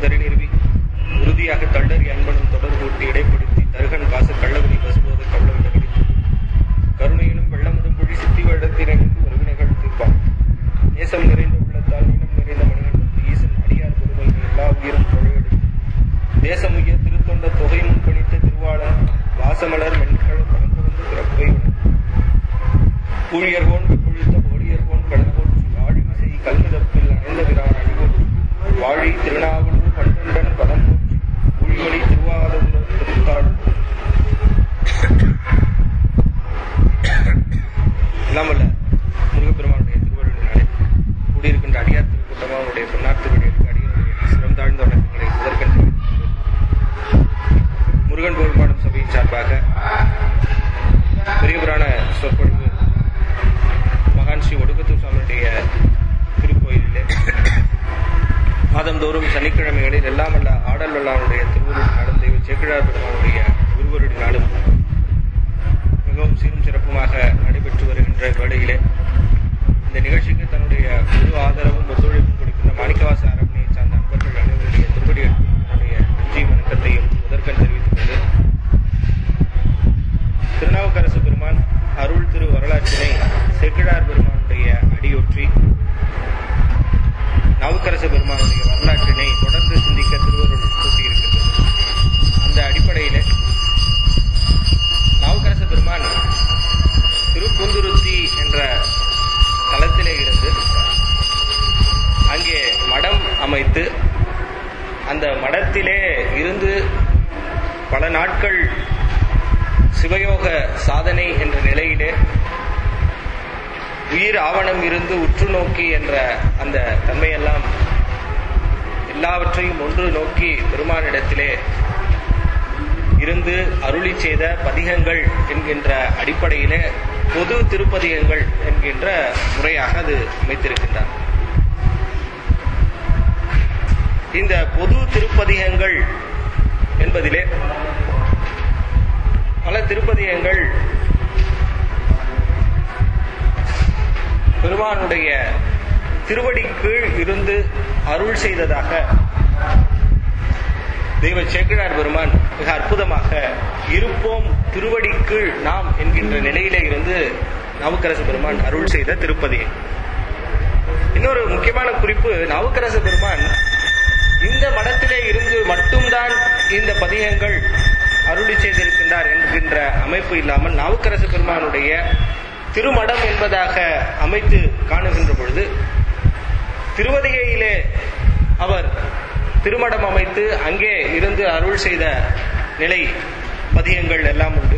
உதறி நிறுவி உறுதியாக தள்ளறி அன்பனும் தொடர்பு கூட்டி இடைப்படுத்தி தருகன் காசு கள்ளவரி பசுபோது கள்ளவிட கிடைத்து கருணையிலும் வெள்ளமுதும் புழி சித்தி வெள்ளத்தினைந்து உறவினைகள் தீர்ப்பான் நேசம் நிறைந்த உள்ளத்தால் இனம் நிறைந்த மனிதன் ஈசன் அடியார் பொறுமை எல்லா உயிரும் தொழையெடுத்து தேசம் உயர் திருத்தொண்ட தொகை முன்பணித்த திருவாளன் வாசமலர் மென்கள் பறந்து வந்து பிறப்பை ஊழியர்கோன் வெப்பொழித்த பொடியர்கோன் கடற்போற்றி ஆழிமிசை கல்மிதப்பில் அணைந்த விரான் அணிவோடு வாழி திருநாவலூர் பண்டண்டன் பதம் போற்றி ஊழிமொழி திருவாதூர் திருத்தாள் இல்லாமல்ல முருகப்பெருமானுடைய திருவள்ளுவனாலே கூடியிருக்கின்ற அடியார் திருக்கூட்டமாக அவருடைய பொன்னார் திருவடிகளுக்கு அடியனுடைய சிரம் தாழ்ந்த வணக்கங்களை முதற்கண்டு முருகன் பெருமாடும் சபையின் சார்பாக பெரிய புராண சொற்பொழிவு மகான் ஸ்ரீ ஒடுக்கத்தூர் சுவாமியுடைய திருக்கோயிலிலே மாதந்தோறும் சனிக்கிழமைகளில் எல்லாம் அல்ல ஆடல் வல்லாருடைய திருவுருள் நாளும் தெய்வ சேக்கிழார் பெருமானுடைய குருவருடைய நாளும் மிகவும் சீரும் சிறப்புமாக நடைபெற்று வருகின்ற வேளையிலே இந்த நிகழ்ச்சிக்கு தன்னுடைய முழு ஆதரவும் ஒத்துழைப்பும் கொடுக்கின்ற மாணிக்கவாச அரண்மனையை சார்ந்த அன்பர்கள் அனைவருடைய திருப்படிகளுக்கு தன்னுடைய நன்றி வணக்கத்தையும் முதற்கண் தெரிவித்துக் கொண்டு திருநாவுக்கரசு பெருமான் அருள் திரு வரலாற்றினை சேக்கிழார் பெருமானுடைய அடியொற்றி நாவுக்கரசு பெருமானுடைய வரலாற்றினை தொடர்ந்து சிந்திக்க திருவருள் கூட்டியிருக்கின்றது. அந்த அடிப்படையிலே நாவுக்கரசு பெருமான் திருப்பூந்துருத்தி என்ற தலத்திலே இருந்து அங்கே மடம் அமைத்து அந்த மடத்திலே இருந்து பல நாட்கள் சிவயோக சாதனை என்ற நிலையிலே உயிர் ஆவணம் இருந்து உற்று நோக்கி என்ற அந்த தன்மையெல்லாம் எல்லாவற்றையும் ஒன்று நோக்கி பெருமானிடத்திலே இருந்து அருளி செய்த பதிகங்கள் என்கின்ற அடிப்படையிலே பொது திருப்பதிகங்கள் என்கின்ற முறையாக அது அமைத்திருக்கின்றார். இந்த பொது திருப்பதிகங்கள் என்பதிலே பல திருப்பதிகங்கள் பெருமானுடைய திருவடிக்கீழ் இருந்து அருள் செய்ததாக தெய்வ சேக்கிழார் பெருமான் மிக அற்புதமாக இருப்போம் திருவடிக்கீழ் நாம் என்கின்ற நிலையிலே இருந்து நாவுக்கரசு பெருமான் அருள் செய்த திருப்பதி. இன்னொரு முக்கியமான குறிப்பு, நாவுக்கரசு பெருமான் இந்த மடத்திலே இருந்து மட்டும்தான் இந்த பதிகங்கள் அருளி செய்திருக்கின்றார் என்கின்ற அமைப்பு இல்லாமல் நாவுக்கரசு பெருமானுடைய திருமடம் என்பதாக அமைத்து காணுகின்ற பொழுது திருவதிகையிலே அவர் திருமடம் அமைத்து அங்கே இருந்து அருள் செய்த நிலை பதிகங்கள் எல்லாம் உண்டு.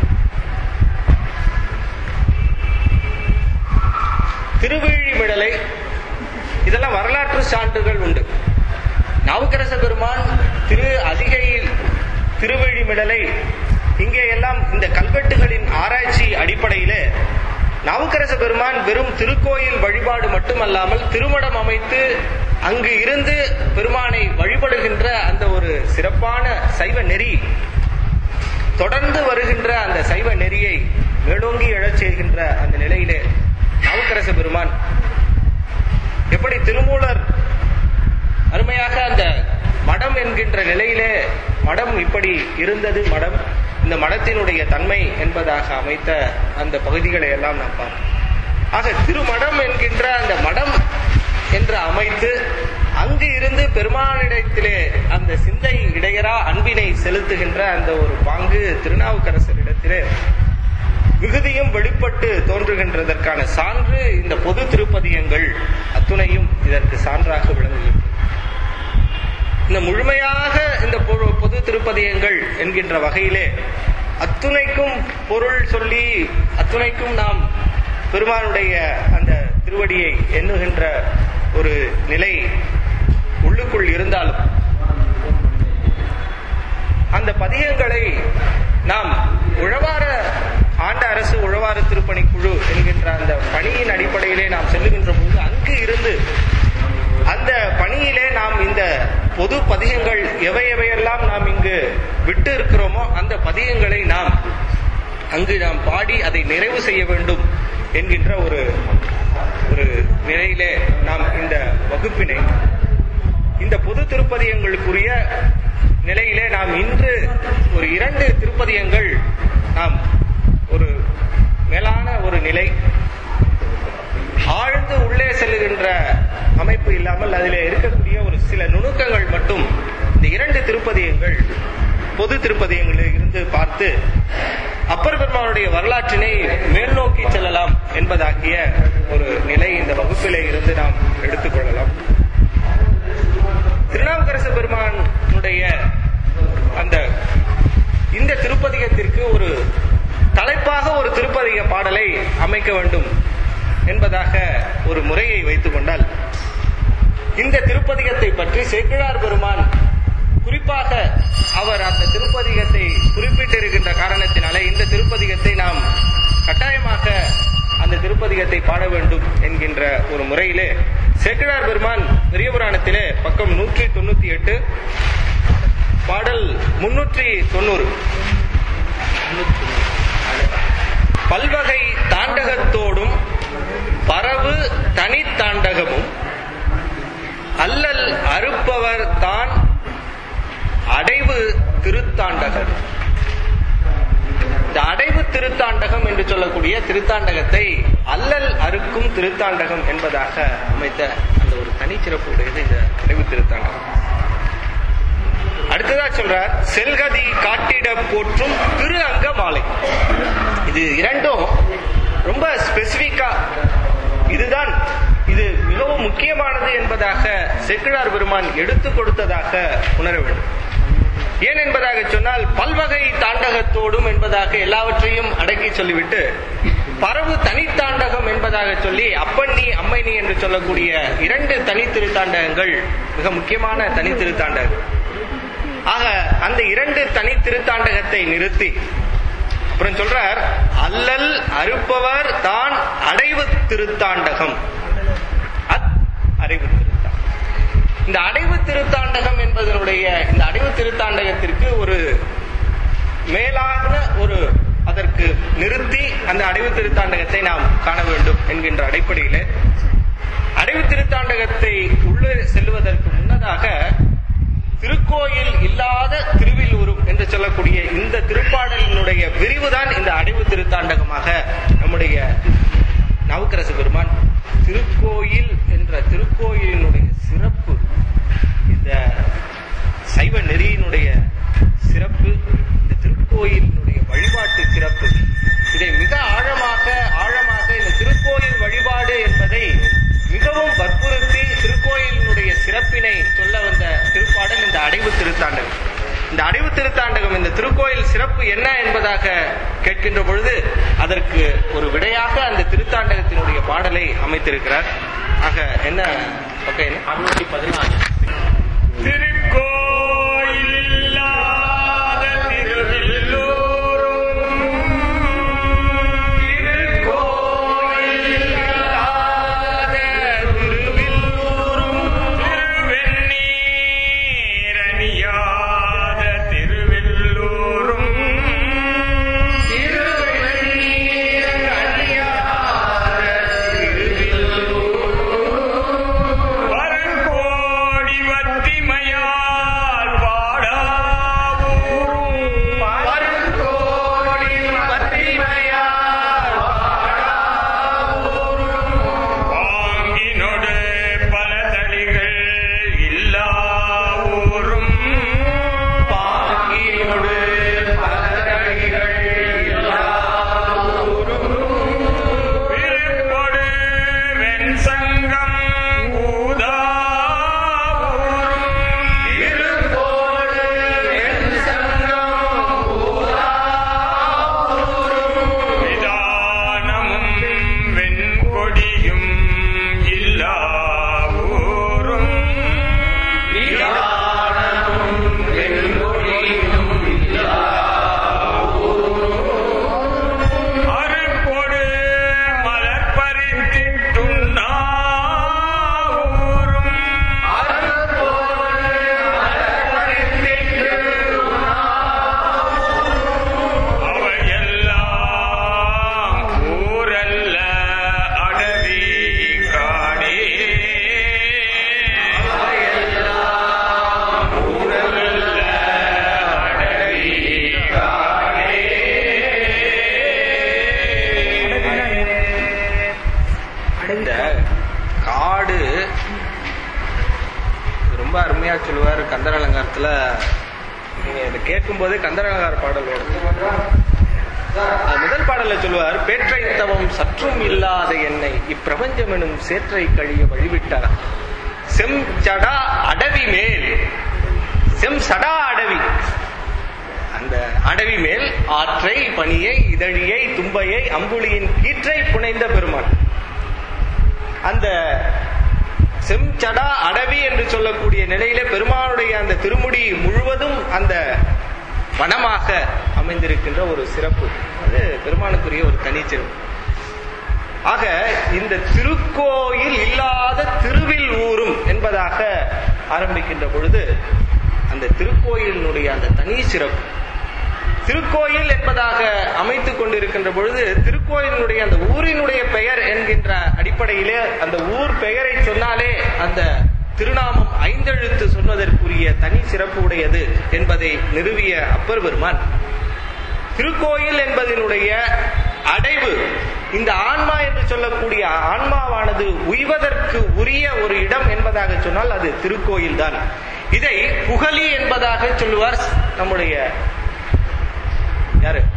திருவிழிமிடலை இதெல்லாம் வரலாற்று சான்றுகள் உண்டு. நாவுக்கரச பெருமான் திரு அதிகையில் திருவிழிமிடலை இங்கே எல்லாம் இந்த கல்வெட்டுகளின் ஆராய்ச்சி அடிப்படையிலே நாவுக்கரச பெருமான் வெறும் திருக்கோயில் வழிபாடு மட்டுமல்லாமல் திருமடம் அமைத்து அங்கு இருந்து பெருமானை வழிபடுகின்ற அந்த ஒரு சிறப்பான சைவ நெறி, தொடர்ந்து வருகின்ற அந்த சைவ நெறியை மேலோங்கி எழச் செய்கின்ற அந்த நிலையிலே நாவுக்கரச பெருமான் எப்படி திருமூலர் அருமையாக அந்த மடம் என்கின்ற நிலையிலே மடம் இப்படி இருந்தது, மடம் இந்த மடத்தினுடைய தன்மை என்பதாக அமைத்த அந்த பகுதிகளை எல்லாம் நாம் பார்ப்போம். ஆக திருமடம் என்கின்ற அந்த மடம் என்று அமைத்து அங்கு இருந்து பெருமானிடத்திலே அந்த சிந்தை இடையரா அன்பினை செலுத்துகின்ற அந்த ஒரு பாங்கு திருநாவுக்கரசரிடத்திலே மிகுதியும் வெளிப்பட்டு தோன்றுகின்றதற்கான சான்று இந்த பொது திருப்பதிகங்கள் அத்துணையும் இதற்கு சான்றாக விளங்குகின்றன. இந்த முழுமையாக இந்த பொது திருப்பதிகங்கள் என்கின்ற வகையிலே அத்துணைக்கும் பொருள் சொல்லி அத்துணைக்கும் நாம் பெருமானுடைய அந்த திருவடியை எண்ணுகின்ற ஒரு நிலை உள்ளுக்குள் இருந்தாலும் அந்த பதிகங்களை நாம் உழவார ஆண்ட அரசு உழவார திருப்பணிக்குழு என்கின்ற அந்த பணியின் அடிப்படையிலே நாம் செல்லுகின்ற போது அங்கு இருந்து அந்த பணியிலே நாம் இந்த பொது பதிகங்கள் எவையெல்லாம் நாம் இங்கு விட்டு இருக்கிறோமோ அந்த பதிகங்களை நாம் அங்கு நாம் பாடி அதை நிறைவு செய்ய வேண்டும் என்கின்ற ஒரு நிலையிலே நாம் இந்த வகுப்பினை இந்த பொது திருப்பதியங்களுக்குரிய நிலையிலே நாம் இன்று ஒரு 2 திருப்பதியங்கள் நாம் ஒரு மேலான ஒரு நிலை, ஆழ்ந்து உள்ளே செல்லுகின்ற அமைப்பு இல்லாமல் அதிலே இருக்கக்கூடிய ஒரு சில நுணுக்கங்கள் மட்டும் இந்த 2 திருப்பதியங்கள் பொது திருப்பதியங்களில் இருந்து பார்த்து அப்பர் பெருமானுடைய வரலாற்றினை மேல் நோக்கி செல்லலாம் என்பதாகிய ஒரு நிலை இந்த வகுப்பிலே இருந்து நாம் எடுத்துக்கொள்ளலாம். திருநாவுக்கரசு பெருமானுடைய இந்த திருப்பதிகத்திற்கு ஒரு தலைப்பாக ஒரு திருப்பதிக பாடலை அமைக்க வேண்டும் என்பதாக ஒரு முறையை வைத்துக் கொண்டால், இந்த திருப்பதிகத்தை பற்றி சேக்கிழார் பெருமான் குறிப்பாக அவர் அந்த திருப்பதிகத்தை குறிப்பிட்டிருக்கின்ற காரணத்தினாலே இந்த திருப்பதிகத்தை நாம் கட்டாயமாக அந்த திருப்பதிகத்தை பாட வேண்டும் என்கின்ற ஒரு முறையிலே சேக்கிழார் பெருமான் பெரிய புராணத்திலே பக்கம் 198 பாடல் 390 பல்வகை தாண்டகத்தோடும் பரவு தனித்தாண்டகமும் அல்லல் அறுப்பவர் தான் அடைவு திருத்தாண்டகம். இந்த அடைவு திருத்தாண்டகம் என்று சொல்லக்கூடிய திருத்தாண்டகத்தை அல்லல் அறுக்கும் திருத்தாண்டகம் என்பதாக அமைத்த அந்த ஒரு தனிச்சிறப்பு உடையது இந்த அடைவு திருத்தாண்டகம். அடுத்ததா சொல்றார், செல்கதி காட்டிட போற்றும் திரு அங்க மாலை. இது இரண்டும் ரொம்ப ஸ்பெசிபிக்கா இதுதான், இது மிகவும் முக்கியமானது என்பதாக சேக்கிழார் பெருமான் எடுத்துக் கொடுத்ததாக உணர வேண்டும். ஏன் என்பதாக சொன்னால், பல்வகை தாண்டகத்தோடும் என்பதாக எல்லாவற்றையும் அடக்கி சொல்லிவிட்டு பரவு தனித்தாண்டகம் என்பதாக சொல்லி அப்பண்ணி அம்மைனி என்று சொல்லக்கூடிய 2 தனித்திருத்தாண்டகங்கள் மிக முக்கியமான தனித்திருத்தாண்டகம். ஆக அந்த 2 தனித்திருத்தாண்டகத்தை நிறுத்தி அப்புறம் சொல்றார், அல்லல் அறுப்பவர் தான் அடைவு திருத்தாண்டகம். அடைவு திருத்தாண்டகம், இந்த அடைவு திருத்தாண்டகம் என்பதனுடைய இந்த அடைவு திருத்தாண்டகத்திற்கு ஒரு மேலான ஒரு அதற்கு நிறுத்தி அந்த அடைவு திருத்தாண்டகத்தை நாம் காண வேண்டும் என்கின்ற அடிப்படையில் அடைவு திருத்தாண்டகத்தை உள்ளே செல்வதற்கு முன்னதாக திருக்கோயில் இல்லாத திருவில்லூரும் என்று சொல்லக்கூடிய இந்த திருப்பாடலினுடைய விரிவுதான் இந்த அடைவு திருத்தாண்டகமாக நம்முடைய நாவுக்கரசு பெருமான் திருக்கோயில் என்ற திருக்கோயிலினுடைய சிறப்பு, இந்த சைவ நெறியினுடைய சிறப்பு, இந்த திருக்கோயிலினுடைய வழிபாட்டு சிறப்பு, இதை மிக ஆழமாக இந்த திருக்கோயில் வழிபாடு என்பதை மிகவும் வற்புறுத்தி திருக்கோயிலினுடைய சிறப்பினை சொல்ல வந்த திருப்பாடல் இந்த அடைவு திருத்தாண்டகம். இந்த அடைவு திருத்தாண்டகம், இந்த திருக்கோயில் சிறப்பு என்ன என்பதாக கேட்கின்ற பொழுது அதற்கு ஒரு விடையாக அந்த திருத்தாண்டகத்தினுடைய பாடலை அமைத்திருக்கிறார். ஆக என்ன 614 திருக்கோயில் இல்லாத திருவில்லூரும் திருக்கோயில் இல்லாத திருவில்லூரும் திருவெண்ணீரணியாத திருவில்லூரும் திருவெண்ணீரணியாத திருவில்லூரும் வரக்கோடி வத்திமையா ரொம்ப அருமையா சொல்லுவார் கந்தர் அலங்காரத்துல. நீங்க இதை கேட்கும் போதே கந்தர் அலங்கார பாடல் முதல் பாடல்ல சொல்லுவார், பேற்றை தவம் சற்றும் இல்லாத என்னை இப்பிரபஞ்சம் எனும் சேற்றை கழிய வழிவிட்டார். செம் சடா அடவி மேல், செம் சடா அடவி, அந்த அடவி மேல் ஆற்றை பனியை இதழியை தும்பையை அம்புலியின் கீற்றை புனைந்த பெருமான். அந்த செம்சடா அடவி என்று சொல்லக்கூடிய நிலையில பெருமானுடைய அந்த திருமுடி முழுவதும் அந்த வனமாக அமைந்திருக்கின்ற ஒரு சிறப்பு, அது பெருமானுக்குரிய ஒரு தனிச்சிறப்பு. ஆக இந்த திருக்கோயில் இல்லாத திருவில் ஊரும் என்பதாக ஆரம்பிக்கின்ற பொழுது அந்த திருக்கோயிலினுடைய அந்த தனி சிறப்பு, திருக்கோயில் என்பதாக அமைத்துக் கொண்டிருக்கின்ற பொழுது திருக்கோயிலினுடைய அந்த ஊரினுடைய பெயர் என்கின்ற அடிப்படையிலே அந்த ஊர் பெயரை சொன்னாலே அந்த திருநாமம் ஐந்தெழுத்து சொன்னதற்குரிய தனி சிறப்பு உடையது என்பதை நிறுவிய அப்பர் பெருமான் திருக்கோயில் என்பதனுடைய அடைவு, இந்த ஆன்மா என்று சொல்லக்கூடிய ஆன்மாவானது உய்வதற்கு உரிய ஒரு இடம் என்பதாக சொன்னால் அது திருக்கோயில் தான். இதை புகழி என்பதாக சொல்லுவார் நம்முடைய யாரு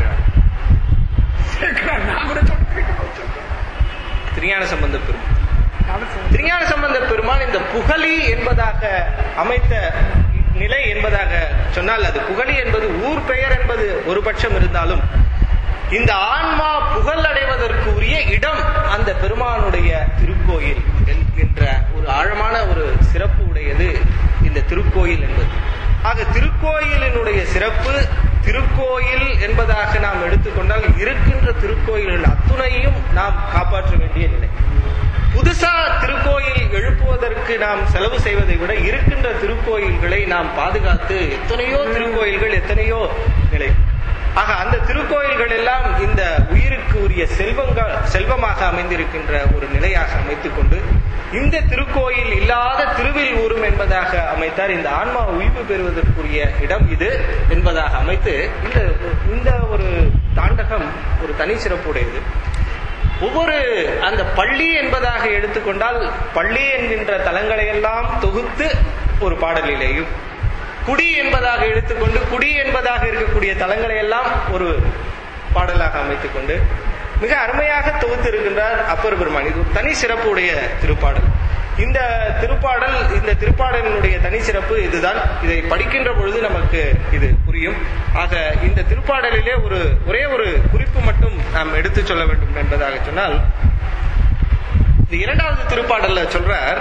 திருஞான சம்பந்த பெருமான். திருஞான சம்பந்த பெருமான் இந்த புகழி என்பதாக அமைத்த நிலை என்பதாக சொன்னால், அது புகழி என்பது ஊர் பெயர் என்பது ஒரு பட்சம் இருந்தாலும் இந்த ஆன்மா புகழ் அடைவதற்கு உரிய இடம் அந்த பெருமானுடைய திருக்கோயில் என்கின்ற ஒரு ஆழமான ஒரு சிறப்பு உடையது இந்த திருக்கோயில் என்பது. ஆக திருக்கோயிலினுடைய சிறப்பு, திருக்கோயில் என்பதாக நாம் எடுத்துக்கொண்டால் இருக்கின்ற திருக்கோயில்கள் அத்துணையும் நாம் காப்பாற்ற வேண்டிய நிலை. புதுசா திருக்கோயில் எழுப்புவதற்கு நாம் செலவு செய்வதை விட இருக்கின்ற திருக்கோயில்களை நாம் பாதுகாத்து, எத்தனையோ திருக்கோயில்கள் எத்தனையோ நிலை. ஆக அந்த திருக்கோயில்கள் எல்லாம் இந்த உயிருக்கு உரிய செல்வமாக அமைந்திருக்கின்ற ஒரு நிலையாக அமைத்துக் கொண்டு இந்த திருக்கோயில் இல்லாத திருவில் ஊரும் என்பதாக அமைத்தார். இந்த ஆன்மா உய்வு பெறுவதற்குரிய இடம் இது என்பதாக அமைத்து இந்த ஒரு தாண்டகம் ஒரு தனி சிறப்புடையது. ஒவ்வொரு அந்த பள்ளி என்பதாக எடுத்துக்கொண்டால் பள்ளி என்கின்ற தலங்களை எல்லாம் தொகுத்து ஒரு பாடலிலேயும், குடி என்பதாக எடுத்துக்கொண்டு குடி என்பதாக இருக்கக்கூடிய தலங்களை எல்லாம் ஒரு பாடலாக அமைத்துக் கொண்டு மிக அருமையாக தொகுத்து இருக்கின்றார் அப்பர் பெருமான். இது ஒரு தனி சிறப்பு உடைய திருப்பாடல். இந்த திருப்பாடலினுடைய தனி சிறப்பு இதுதான். இதை படிக்கின்ற பொழுது நமக்கு இது புரியும். ஆக இந்த திருப்பாடலிலே ஒரே ஒரு குறிப்பு மட்டும் நாம் எடுத்து சொல்ல வேண்டும் என்பதாக சொன்னால், இது இரண்டாவது திருப்பாடல்ல சொல்றார்,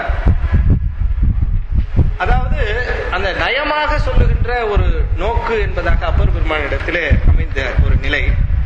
அதாவது அந்த நயமாக சொல்லுகின்ற ஒரு நோக்கு என்பதாக அப்பர் பெருமானிடத்திலே அமைந்த ஒரு நிலை.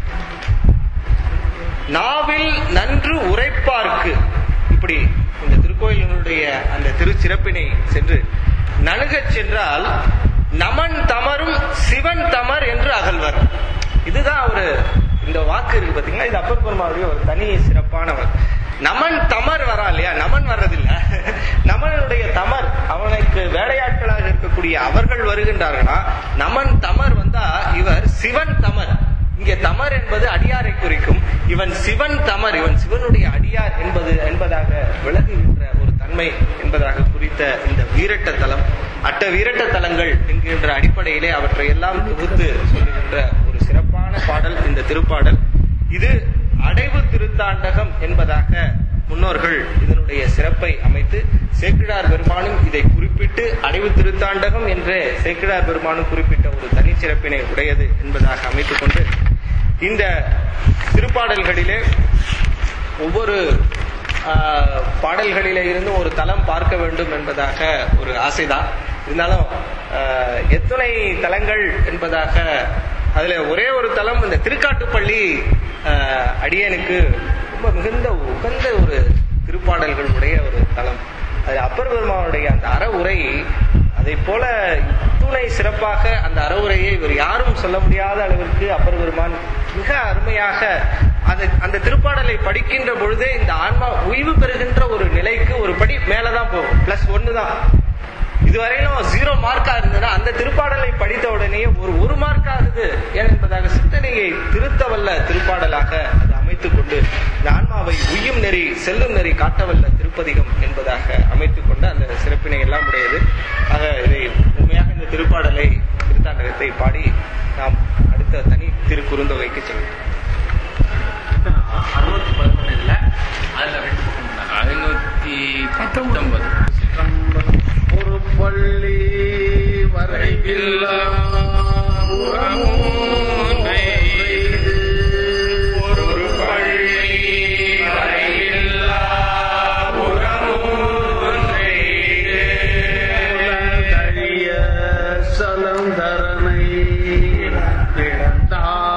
நாவில் நன்று உரைப்பார்க்கு, இப்படி இந்த திருக்கோயிலுடைய அந்த திருச்சிறப்பினை சென்று நணுகச் சென்றால் நமன் தமரும் சிவன் தமர் என்று அகழ்வர். இதுதான் ஒரு இந்த வாக்கு இருக்கு பாத்தீங்களா, இது அப்பர் பெருமானுடைய ஒரு தனி சிறப்பானவர். நமன் தமர் வரா இல்லையா, நமன் வர்றதில்லை, நமனுடைய தமர் அவனுக்கு வேலையாட்களாக இருக்கக்கூடிய அவர்கள் வருகின்றார்களா, நமன் தமர் வந்தா இவர் சிவன் தமர். இங்கே தமர் என்பது அடியாரை குறிக்கும், இவன் சிவன் தமர், இவன் சிவனுடைய அடியார் என்பதாக விலகுகின்ற ஒரு தன்மை என்பதாக குறித்த இந்த வீரட்ட தலம், அட்ட வீரட்ட தலங்கள் என்கின்ற அடிப்படையிலே அவற்றை எல்லாம் தொகுத்து சொல்லுகின்ற ஒரு சிறப்பான பாடல் இந்த திருப்பாடல். இது அடைவு திருத்தாண்டகம் என்பதாக முன்னோர்கள் இதனுடைய சிறப்பை அமைத்து சேக்கிழார் பெருமானும் இதை குறிப்பிட்டு அடைவு திருத்தாண்டகம் என்று சேக்கிழார் பெருமானும் குறிப்பிட்ட ஒரு தனி சிறப்பினை உடையது என்பதாக அமைத்துக் கொண்டு இந்த திருப்பாடல்களிலே ஒவ்வொரு பாடல்களிலே இருந்து ஒரு தலம் பார்க்க வேண்டும் என்பதாக ஒரு ஆசைதான். இருந்தாலும் எத்தனை தலங்கள் என்பதாக அதுல ஒரே ஒரு தலம் இந்த திருக்காட்டுப்பள்ளி அடியனுக்கு ரொம்ப மிகுந்த உகந்த ஒரு திருப்பாடல்கள் உடைய ஒரு தலம். அது அப்பர் பெருமானுடைய அந்த அறவுரை, அதை போல துணை சிறப்பாக அந்த அறவுரையை இவர் யாரும் சொல்ல முடியாத அளவிற்கு அப்பர் பெருமான் மிக அருமையாக அந்த திருப்பாடலை படிக்கின்ற பொழுதே இந்த ஆன்மா உய்வு பெறுகின்ற ஒரு நிலைக்கு ஒரு படி மேலதான் போகும், +1 தான். இதுவரையிலும் 0 மார்க்கா இருந்ததுன்னா அந்த திருப்பாடலை படித்த உடனே ஒரு மார்க் ஆகுது என்பதாக சிந்தனையை திருத்தவல்ல திருப்பாடலாக அது அமைத்து அமைத்துக் கொண்டு இந்த ஆன்மாவை உய்யும் நெறி செல்லும் நெறி காட்டவல்ல திருப்பதிகம் என்பதாக அமைத்துக் கொண்டு அந்த சிறப்பினை எல்லாம் உடையது. ஆக இதை உண்மையாக இந்த திருப்பாடலை திருத்தாண்டகத்தை பாடி நாம் அடுத்த தனி திருக்குறுந்தொகைக்கு செல்வோம். 611 அதுல 519 ஒரு பள்ளி வரைவில்லா ஒரு பள்ளி வரைவில்லா உலகழிய சலந்தரனை இழந்தார்.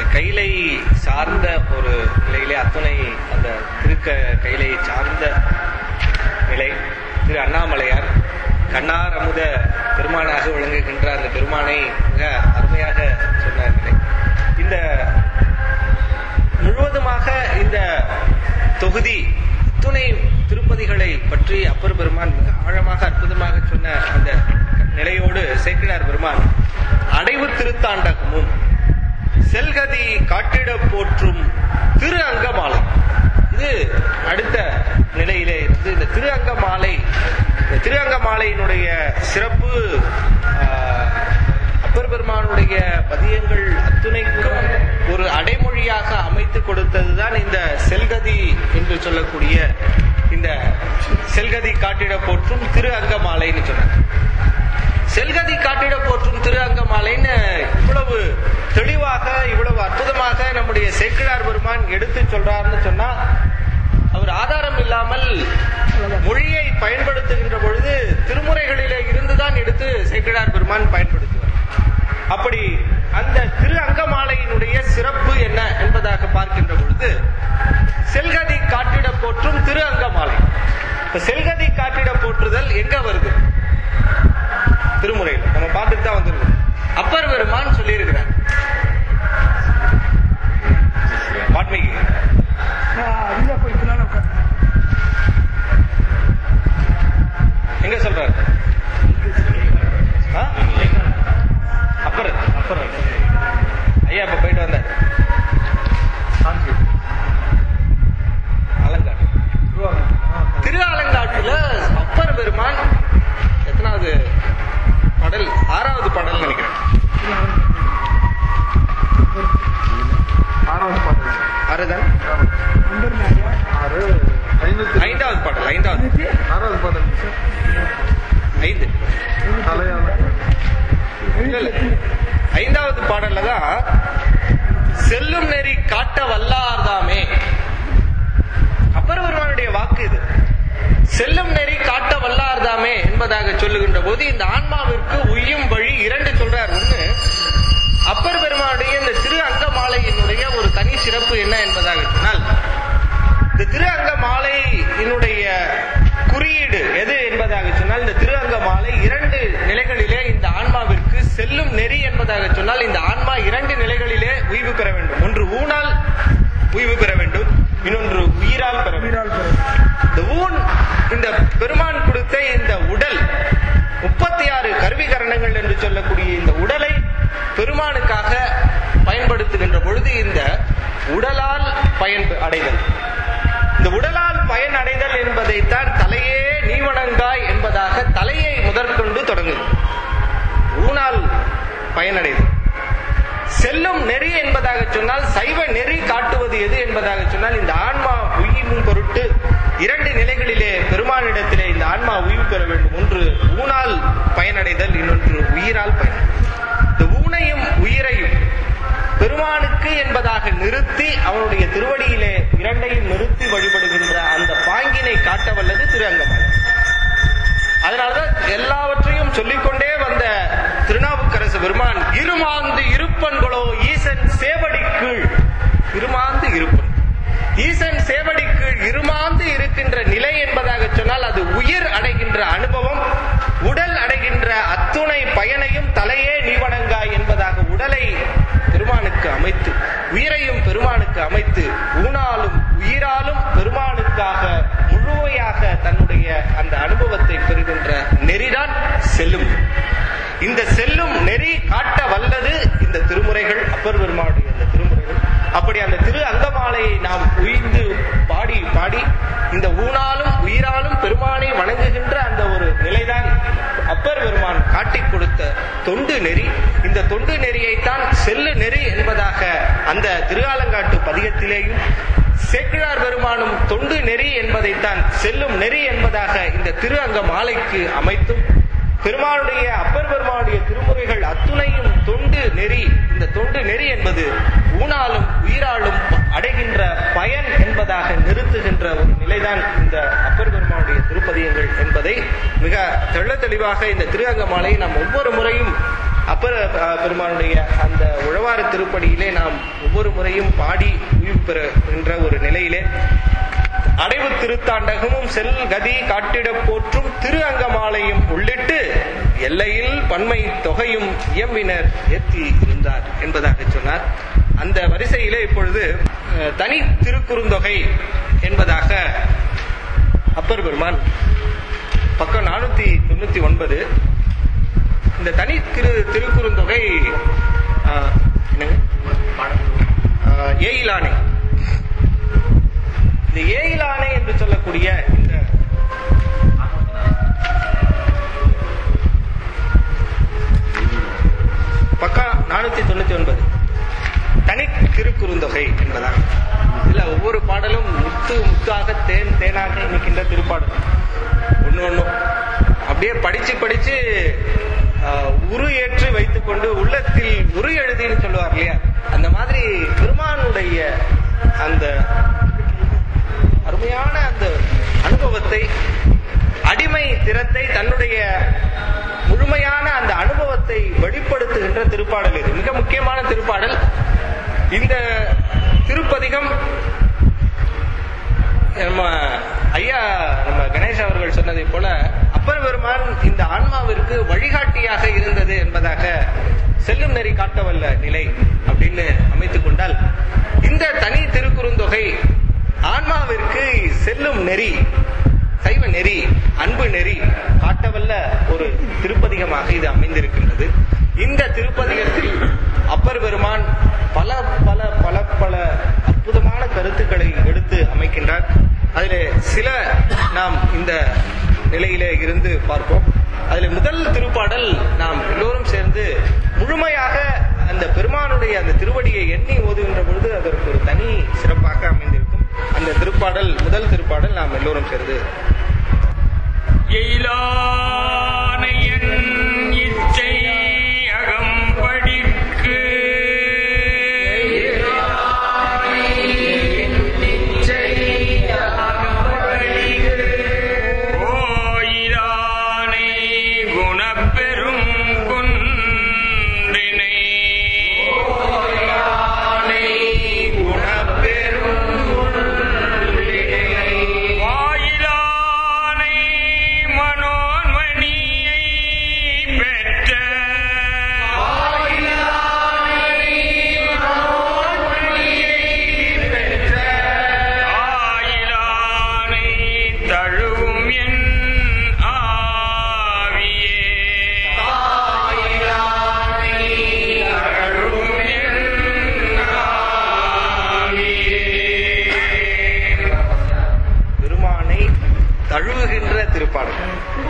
கைலை சார்ந்த ஒரு நிலையிலே அத்துணை அந்த கைலை சார்ந்த நிலை திரு அண்ணாமலையார் கண்ணார் அமுத பெருமானாக விளங்குகின்ற அந்த பெருமானை மிக அருமையாக சொன்ன நிலை. இந்த முழுவதுமாக இந்த தொகுதி துணை திருப்பதிகளை பற்றி அப்பர் பெருமான் மிக ஆழமாக அற்புதமாக சொன்ன அந்த நிலையோடு சேக்கிழார் பெருமான் அடைவு திருத்தாண்டகமும் செல்கதி காட்டிட போற்றும் திரு அங்கமாலை, இது அடுத்த நிலையிலே இருந்து இந்த திரு அங்கமாலை, திரு அங்கமாலையினுடைய சிறப்பு அப்பர் பெருமானுடைய பதியங்கள் அத்துணைக்கும் ஒரு அடைமொழியாக அமைத்து கொடுத்ததுதான் இந்த செல்கதி என்று சொல்லக்கூடிய இந்த செல்கதி காட்டிட போற்றும் திரு அங்கமாலைன்னு சொன்னார். செல்கதி காட்டிட போற்றும் திரு அங்கமாலைன்னு இவ்வளவு தெளிவாக இவ்வளவு அற்புதமாக நம்முடைய சேக்கிழார் பெருமான் எடுத்து சொல்றாருன்னு சொன்னா, அவர் ஆதாரம் இல்லாமல் மொழியை பயன்படுத்துகின்ற பொழுது திருமுறைகளிலே இருந்துதான் எடுத்து சேக்கிழார் பெருமான் பயன்படுத்துவார். அப்படி அந்த திரு அங்கமாலையினுடைய சிறப்பு என்ன என்பதாக பார்க்கின்ற பொழுது செல்கதி காட்டிட போற்றும் திரு அங்கமாலை. இப்ப செல்கதி காட்டிட போற்றுதல் எங்க வருது? திருமுறையில் நம்ம பார்த்துட்டு தான் வந்துருக்கோம். அப்பர் பெருமான் சொல்லி இருக்கிறார் வால்மீகி எங்க சொல்றாரு? அப்பர் ஐயா இப்ப போயிட்டு வந்தார் அலங்காடு, திரு அலங்காட்டுல அப்பர் பெருமான் எத்தனாவது பாடல்? 6வது பாடல் நினைக்கிறேன். 6வது பாடல். 6 தான். 5வது பாடல். 6வது பாடல் 5 5வது பாடல்ல தான் செல்லும் நெறி காட்ட வல்லார்தாமே. அப்பர் பெருமானுடைய வாக்கு இது. செல்லும் நெறி காட்ட வல்லார்தாமே என்பதாக சொல்லுகின்ற போது இந்த ஆன்மாவிற்கு உய்யும் வழி 2 சொல்றார். ஒண்ணு, அப்பர் பெருமானுடைய இந்த திரு அங்கமாலையினுடைய ஒரு தனி சிறப்பு என்ன என்பதாக சொன்னால், இந்த திரு அங்கமாலையினுடைய குறியீடு எது என்பதாக சொன்னால், இந்த திரு அங்கமாலை 2 நிலைகளிலே இந்த ஆன்மாவிற்கு செல்லும் நெறி என்பதாக சொன்னால், இந்த ஆன்மா 2 நிலைகளிலே உய்வு பெற வேண்டும். ஒன்று ஊனால் உய்வு பெற வேண்டும், இன்னொன்று உயிரால் பெற வேண்டும். இந்த ஊன், இந்த பெருமான் கொடுத்த இந்த உடல் 36 கருவிகரணங்கள் என்று சொல்லக்கூடிய இந்த உடலை பெருமானுக்காக பயன்படுத்துகின்ற பொழுது இந்த உடலால் பயன் அடைதல், இந்த உடலால் பயன் அடைதல் என்பதைத்தான் தலையே நீவணங்காய் என்பதாக தலையை முதற்கொண்டு தொடங்குது. ஊனால் பயனடைதல். செல்லும் நெறி என்பதாக சொன்னால், சைவ நெறி காட்டுவது எது என்பதாக சொன்னால், இந்த ஆன்மா உயிரும் பொருட்டு 2 நிலைகளிலே பெருமானிடத்திலே இந்த ஆன்மா உய்வு பெற வேண்டும். ஒன்று ஊனால் பயனடைதல், இன்னொன்று உயிரால் பயனடைதல். இந்த ஊனையும் உயிரையும் பெருமானுக்கு என்பதாக நிறுத்தி அவனுடைய திருவடியிலே 2ஐயும் நிறுத்தி வழிபடுகின்ற அந்த பாங்கினை காட்ட வல்லது திரு அங்கமாலை. அதனால்தான் எல்லாவற்றையும் சொல்லிக்கொண்டே வந்த திருநாவுக்கரசு பெருமான் இருமாந்து இருப்பன்களோ ஈசன் சேவடிக்குள், இருமாந்து இருப்பன், ஈசன் சேவடிக்குள் இருமாந்து இருக்கின்ற நிலை என்பதாக சொன்னால் அது உயிர் அடைகின்ற அனுபவம், உடல் அடைகின்ற அத்துணை பயனையும் தலையே நீவணங்காய் என்பதாக உடலை பெருமானுக்கு அமைத்து, உயிரையும் பெருமானுக்கு அமைத்து, ஊனாலும் உயிராலும் பெருமானுக்காக முழுமையாக தன்னுடைய அந்த அனுபவத்தை பெறுகின்ற நெறிதான் செல்லும். இந்த செல்லும் நெறி காட்ட வல்லது இந்த திருமுறைகள், அப்பர் பெருமானுடைய இந்த திருமுறைகள். அப்படி அந்த திரு அங்கமாலையை நாம் உயிர்ந்து பாடி பாடி இந்த ஊனாலும் உயிராலும் பெருமானை வணங்குகின்ற அந்த ஒரு நிலைதான் அப்பர் பெருமான் காட்டிக் கொடுத்த தொண்டு நெறி. இந்த தொண்டு நெறியைத்தான் செல்லு நெறி என்பதாக அந்த திருஆலங்காட்டு பதிகத்திலேயும், சேக்கிழார் பெருமானும் தொண்டு நெறி என்பதைத்தான் செல்லும் நெறி என்பதாக இந்த திரு அங்க மாலைக்கு அமைத்தும், பெருமானுடைய அப்பர் பெருமானுடைய திருமுறைகள் அத்துணையும் தொண்டு நெறி. இந்த தொண்டு நெறி என்பது ஊனாலும் உயிராலும் அடைகின்ற பயன் என்பதாக நிறுத்துகின்ற ஒரு நிலைதான் இந்த அப்பர் பெருமானுடைய திருப்பதியங்கள் என்பதை மிக தெள்ள தெளிவாக இந்த திரு அங்க மாலையை நாம் ஒவ்வொரு முறையும் அப்பர் பெருமானுடைய அந்த உழவார திருப்படியிலே நாம் ஒவ்வொரு முறையும் பாடி உயிர் பெறுகின்ற ஒரு நிலையிலே அடைவு திருத்தாண்டகமும் செல் கதி காட்டிட போற்றும் திரு அங்கமாலையும் உள்ளிட்டு எல்லையில் பன்மை தொகையும் இயம்பினர் ஏற்றி இருந்தார் என்பதாக சொன்னார். அந்த வரிசையிலே இப்பொழுது தனி திருக்குறுந்தொகை என்பதாக அப்பர் பெருமான் பக்கம் 499 இந்த தனி திருக்குறுந்தொகை ஏயிலானை, இந்த ஏயிலானை என்று சொல்லக்கூடிய இந்த பக்கம் 499 தனி திருக்குறுந்தொகை என்பதாக. இதுல ஒவ்வொரு பாடலும் முத்து முத்தாக தேன் தேனாக நிற்கின்ற திருப்பாடல். ஒன்னும் அப்படியே படிச்சு படிச்சு உரு ஏற்றி வைத்துக் கொண்டு உள்ளத்தில் உரு எழுதின்னு சொல்லுவார் இல்லையா, அந்த மாதிரி பெருமானுடைய அந்த அருமையான அந்த அனுபவத்தை, அடிமை திறத்தை, தன்னுடைய முழுமையான அந்த அனுபவத்தை வெளிப்படுத்துகின்ற திருப்பாடல் இது. மிக முக்கியமான திருப்பாடல். இந்த திருப்பதிகம் நம்ம ஐயா நம்ம கணேஷ் அவர்கள் சொன்னதை போல அப்பர் பெருமான் இந்த ஆன்மாவிற்கு வழிகாட்டியாக இருந்தது என்பதாக செல்லும் நெறி காட்டவல்ல நிலை அப்படின்னு அமைத்துக் கொண்டால், இந்த தனி திருக்குறுந்தொகை ஆன்மாவிற்கு செல்லும் நெறி, சைவ நெறி, அன்பு நெறி காட்டவல்ல ஒரு திருப்பதிகமாக இது அமைந்திருக்கின்றது. இந்த திருப்பதிகத்தில் அப்பர் பெருமான் பல பல பல பல அற்புதமான கருத்துக்களை எடுத்து அமைக்கின்றார். அதிலே சில நாம் இந்த நிலையிலே இருந்து பார்ப்போம். அதில் முதல் திருப்பாடல் நாம் எல்லோரும் சேர்ந்து முழுமையாக அந்த பெருமானுடைய அந்த திருவடியை எண்ணி ஓதுகின்ற பொழுது அதற்கு ஒரு தனி சிறப்பாக அமைந்திருக்கும். அந்த திருப்பாடல், முதல் திருப்பாடல் நாம் எல்லோரும் சேர்ந்து எயிலானையன் இச்சை அகம்படிக்கு கோயிலானை குணப்பெரும் குன்றினை வாயிலானை மனோன்மணியை பெற்ற ஆயிலானை தழுவும் என் ஆவியே பெருமானை தழுவுகின்ற திருப்பாடல்.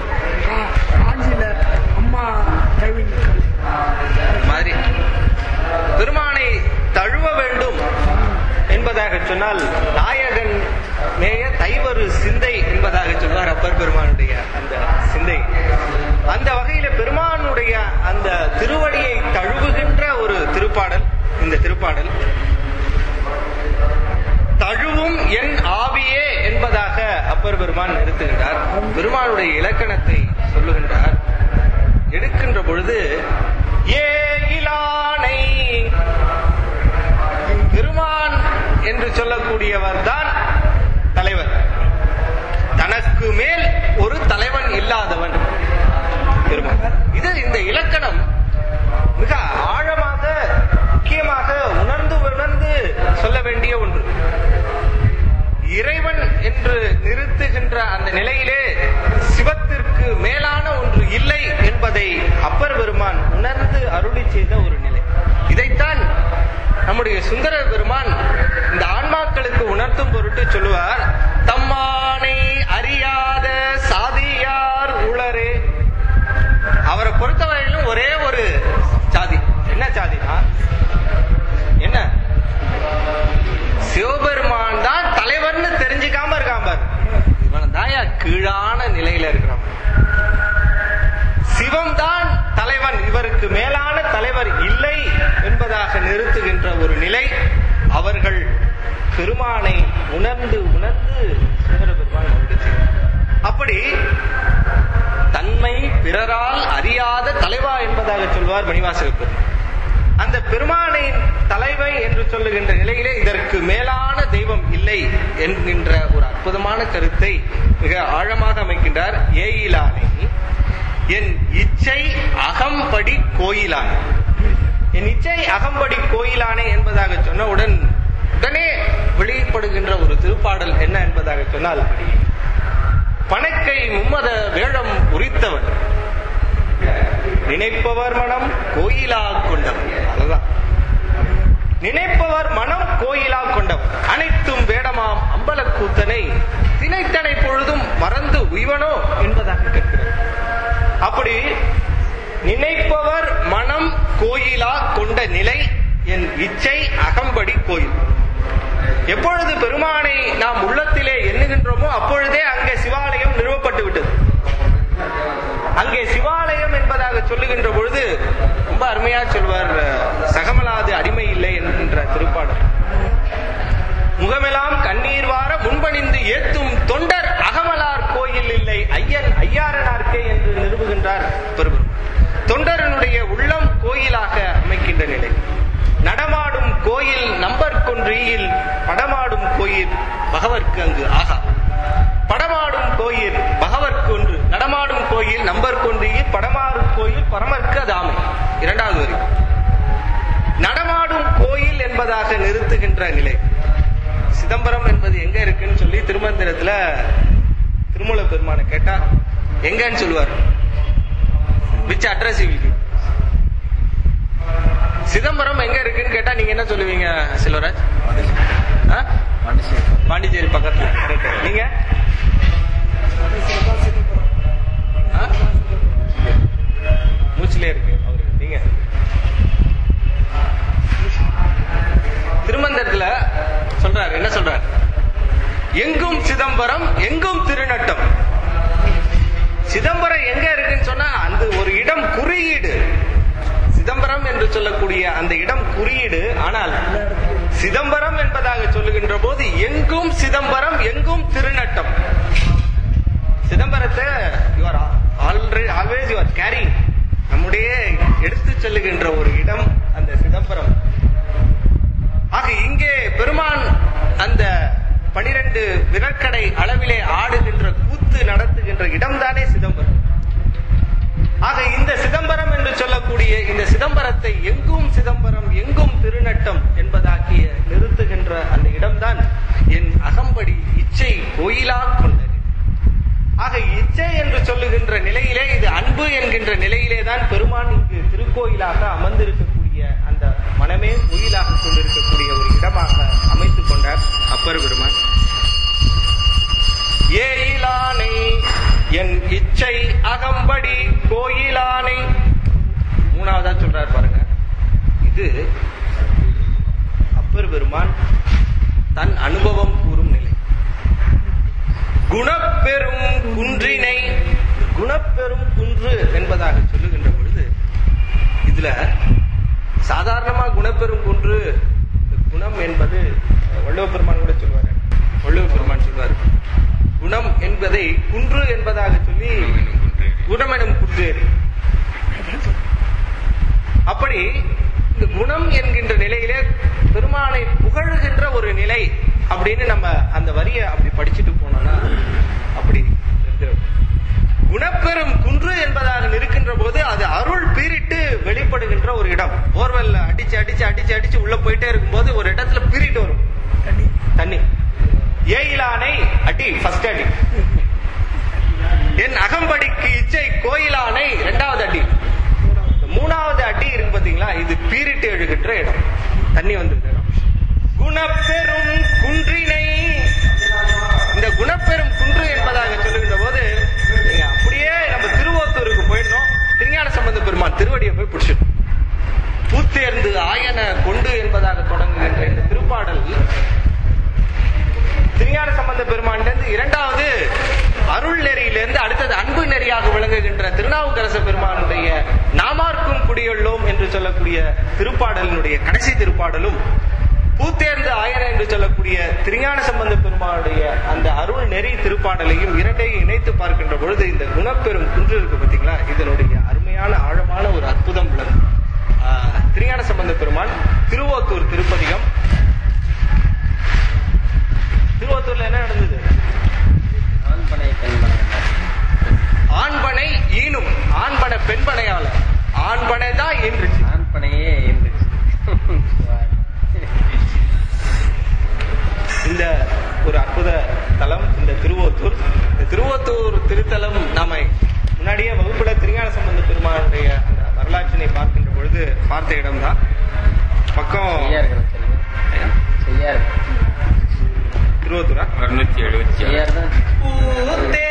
மாதிரி பெருமானை தழுவ வேண்டும் என்பதாக சொன்னால் நாயகன் மேய தைவரு சிந்தை என்பதாக சொல்வார் அப்பர் பெருமானுடைய அந்த சிந்தை. அந்த வகையில பெருமானுடைய அந்த திருவடியை தழுவுகின்ற ஒரு திருப்பாடல் இந்த திருப்பாடல். தழுவும் என் ஆவியே என்பதாக அப்பர் பெருமான் நிறுத்துகின்றார். பெருமானுடைய இலக்கணத்தை சொல்லுகின்றார். எடுக்கின்ற பொழுது ஏயிலானை, பெருமான் என்று சொல்லக்கூடியவர் தான் தலைவர். தனக்கு மேல் ஒரு தலைவன் இல்லாதவன் பெருமான். இது இந்த இலக்கணம் மிக ஆழமாக முக்கியமாக உணர்ந்து சொல்ல வேண்டிய ஒன்று. இறைவன் என்று நிறுத்துகின்ற அந்த நிலையிலே சிவத்திற்கு மேலான ஒன்று இல்லை என்பதை அப்பர் பெருமான் உணர்ந்து அருளி செய்த ஒரு நிலை. இதைத்தான் நம்முடைய சுந்தர பெருமான் இந்த ஆன்மாக்களுக்கு உணர்த்தும் பொருட்டு சொல்லுவார். தம்மானை அறியாத சாதியார் உளரே. அவரை பொறுத்தவரையிலும் ஒரே ஒரு சாதி. என்ன சாதினா என்ன? சிவபெருமான் தான் தலைவர்னு தெரிஞ்சுக்காம இருக்கான் பாரு. இவன் தாயா கீழான நிலையில இருக்கிறான். சிவம் தான் தலைவன், இவருக்கு மேலான தலைவர் இல்லை என்பதாக நிறுத்துகின்ற ஒரு நிலை. அவர்கள் பெருமானை உணர்ந்து உணர்ந்து சுந்தர பெருமான் அப்படி தன்மை பிறரால் அறியாத தலைவா என்பதாக சொல்வார் மணிவாசக பெருமான். அந்த பெருமானை தலைவை என்று சொல்லுகின்ற நிலையிலே இதற்கு மேலான தெய்வம் இல்லை என்கின்ற ஒரு அற்புதமான கருத்தை மிக ஆழமாக அமைக்கின்றார். ஏயிலானை என் இச்சை அகம்படி கோயிலானே. என் இச்சை அகம்படி கோயிலானே என்பதாக சொன்னவுடன் உடனே வெளிப்படுகின்ற ஒரு திருப்பாடல் என்ன என்பதாக சொன்னால், பணக்கை மும்மத வேழம் உரித்தவன் நினைப்பவர் மனம் கோயிலா கொண்டவன். அதுதான் நினைப்பவர் மனம் கோயிலா கொண்டவன். அனைத்தும் வேடமாம் அம்பலக்கூத்தனை தினைத்தனை பொழுதும் மறந்து உய்வனோ என்பதாக கேட்கிறார். அப்படி நினைப்பவர் மனம் கோயிலா கொண்ட நிலை என் இச்சை அகம்படி கோயில். எப்பொழுது பெருமானை நாம் உள்ளத்திலே எண்ணுகின்றோமோ அப்பொழுதே அங்கே சிவாலயம் நிறுவப்பட்டு விட்டது. அங்கே சிவாலயம் என்பதாக சொல்லுகின்ற பொழுது ரொம்ப அருமையா சொல்வார் சகமலாது அடிமை இல்லை என்கின்ற திருப்பாடல். முகமெல்லாம் கண்ணீர் வார முன்பணிந்து ஏத்தும் தொண்டர் அகமலார் கோயில் இல்லை ஐயன் ஐயாரனார்க்கே என்று நிறுவுகின்றார் பெருமான். தொண்டரனுடைய உள்ளம் கோயிலாக அமைக்கின்ற நிலை. நடமாடும் கோயில் நம்பர் கொன்றியில் படமாடும் கோயில் பகவர்க்கு அங்கு ஆகா. படமாடும் கோயில் பகவர்க்கு ஒன்று, நடமாடும் கோயில் நம்பர் கொன்றியில் படமாடும் கோயில் பரமர்க்கு அது ஆமை. இரண்டாவது வரி நடமாடும் கோயில் என்பதாக நிறுத்துகின்ற நிலை. சிதம்பரம் என்பது எங்க இருக்குன்னு சொல்லி திருமந்திரத்துல திருமூல பெருமான கேட்டா எங்கன்னு சொல்லுவார். which address you will give? Chidambaram எங்க இருக்குன்னு கேட்டா நீங்க என்ன சொல்லுவீங்க செல்வராஜ்? பாண்டிச்சேரி பக்கத்துல. நீங்க மூச்சிலே இருக்கு அவரு. நீங்க திருமந்திரத்துல சொல்றாரு, என்ன சொல்றாரு? எங்கும் சிதம்பரம் எங்கும் திருநட்டம். சிதம்பரம் எங்க இருக்குன்னு சொன்னா அந்த ஒரு இடம் குறியீடு. சிதம்பரம் என்று சொல்லக்கூடிய அந்த இடம் குறியீடு. ஆனால் சிதம்பரம் என்பதாக சொல்லுகின்ற போது எங்கும் சிதம்பரம் எங்கும் திருநட்டம். சிதம்பரத்தை ஆல்வேஸ் யூ ஆர் கேரிங், நம்முடைய எடுத்து செல்லுகின்ற ஒரு இடம் அந்த சிதம்பரம். ஆக இங்கே பெருமான் அந்த 12 விரற்கடை அளவிலே ஆடுகின்ற கூத்து நடத்துகின்ற இடம்தானே சிதம்பரம். ஆக இந்த சிதம்பரம் என்று சொல்லக்கூடிய இந்த சிதம்பரத்தை எங்கும் சிதம்பரம் எங்கும் திருநட்டம் என்பதாகிய நிறுத்துகின்ற அந்த இடம்தான் என் அகம்படி இச்சை கோயிலா கொண்டது. ஆக இச்சை என்று சொல்லுகின்ற நிலையிலே இது அன்பு என்கின்ற நிலையிலே தான் பெருமான் இங்கு திருக்கோயிலாக அமர்ந்திருக்கக்கூடிய அந்த மனமே கோயிலாக கொண்டிருக்கக்கூடிய ஒரு இடமாக அமைத்துக் கொண்டார் அப்பர் பெருமான். ஏயிலானை என் இச்சை அகம்படி கோயிலானை. மூணாவதா சொல்றார் பாருங்க. இது அப்பர் பெருமான் தன் அனுபவம் கூறும் நிலை. குணப்பெரும் குன்றினை, குணப்பெரும் குன்று என்பதாக சொல்லுகின்ற பொழுது இதுல சாதாரணமா குணப்பெரும் குன்று, குணம் என்பது வள்ளுவ பெருமான் கூட சொல்வார். வள்ளுவ பெருமான் சொல்வார் குணம் என்பதை குன்று என்பதாக சொல்லி குணமெனும் குன்றேறி. அப்படி இந்த குணம் என்கின்ற நிலையிலே பெருமானை புகழுகின்ற ஒரு நிலை அப்படின்னு நம்ம அந்த வரியை அப்படி படிச்சுட்டு போனோம்னா அப்படி குணப்பெரும் குன்று என்பதாக இருக்கின்ற போது அது அருள் பீரிட்டு வெளிப்படுகின்ற ஒரு இடம். போர்வெல்ல அடிச்சு அடிச்சு அடிச்சு அடிச்சு உள்ள போயிட்டே இருக்கும்போது ஒரு இடத்துல பீரிட்டு வரும் தண்ணி. ஏயிலானை அடி ஃபர்ஸ்ட் அடி, என் அகம்படிக்கு இச்சை கோயிலானை இரண்டாவது அடி, மூணாவது அடி இருக்கு பாத்தீங்களா, இது பீரிட்டு எழுகின்ற இடம், தண்ணி வந்திருக்க இடம். குணப்பெரும் குன்றினை, இந்த குணப்பெரும் குன்று என்பதாக சொல்லுகின்ற போது அப்படியே நம்ம திருவோத்தூருக்கு போயிடணும், திருஞான சம்பந்த பெருமான் திருவடியை போய் பிடிச்சிடும். பூத்தேர்ந்து ஆயன கொண்டு என்பதாக தொடங்குகின்ற இந்த திருப்பாடல் திருஞான சம்பந்த பெருமான் இரண்டாவது அருள் நெறியிலிருந்து அடுத்தது அன்பு நெறியாக விளங்குகின்ற திருநாவுக்கரச பெருமானுடைய நாமார்க்கும் குடியுள்ளோம் என்று சொல்லக்கூடிய திருப்பாடலினுடைய கடைசி திருப்பாடலும் பூத்த கூத்தேர்ந்த ஆயன என்று சொல்லக்கூடிய திருஞான சம்பந்த பெருமானுடைய அந்த அருள் நெறி திருப்பாடலையும் இரண்டையும் இணைத்து பார்க்கின்ற பொழுது இந்த குணப்பெரும் குன்று இருக்கு பார்த்தீங்களா, இதனுடைய அருமையான ஆழமான ஒரு அற்புதம் உள்ளது. திருஞான சம்பந்த பெருமான் திருவோத்தூர் திருப்பதிகம். திருவோத்தூர்ல என்ன நடந்தது? ஆண்பனை ஈனும் ஆண்பனை பெண்பனையால ஆண்பனை தான் ஈன்றுச்சு. ஆண்பனையே ஈன்றுச்சு. இந்த ஒரு அற்புத தலம் இந்த திருவோத்தூர். இந்த திருவோத்தூர் திருத்தலம் நாம முன்னாடியே வகுப்புல திருஞான சம்பந்த பெருமானுடைய அந்த வரலாற்றினை பார்க்கின்ற பொழுது பார்த்த இடம்தான். பக்கம் திருவோத்தூரா 670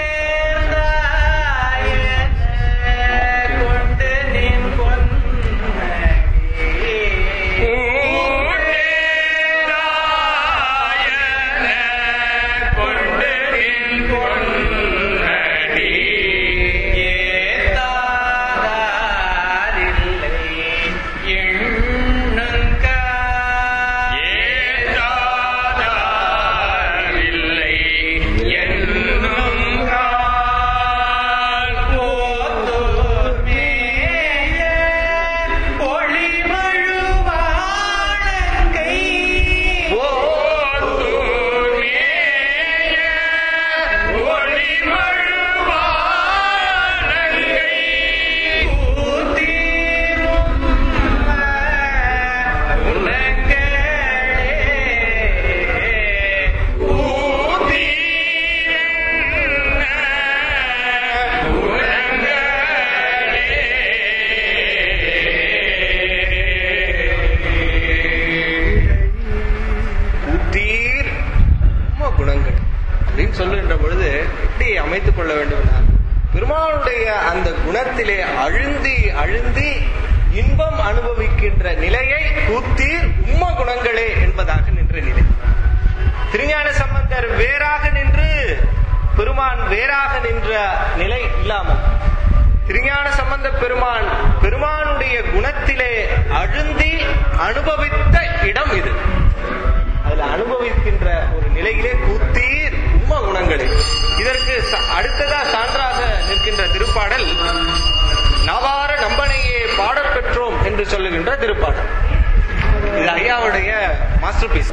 சொல்லுகின்ற பொழுது எப்படி அமைத்துக் கொள்ள வேண்டும்? பெருமானுடைய அந்த குணத்திலே அழுந்தி அழுந்தி இன்பம் அனுபவிக்கின்ற நிலையை கூத்தீர் உம்ம குணங்களே என்பதாக நின்ற நிலை. திருஞான சம்பந்தர் வேறாக நின்று பெருமான் வேறாக நின்ற நிலை இல்லாமல் திருஞான சம்பந்த பெருமான் பெருமானுடைய குணத்திலே அழுந்தி அனுபவித்த இடம் இது. அதுல அனுபவிக்கின்ற ஒரு நிலையிலே கூத்தீர் உம்ம குணங்களே. இதற்கு அடுத்ததா சான்றாக நிற்கின்ற திருப்பாடல் நாவார நம்பனையே பாடப் பெற்றோம் என்று சொல்லுகின்ற திருப்பாடல். இது ஐயாவுடைய மாஸ்டர் பீஸ்.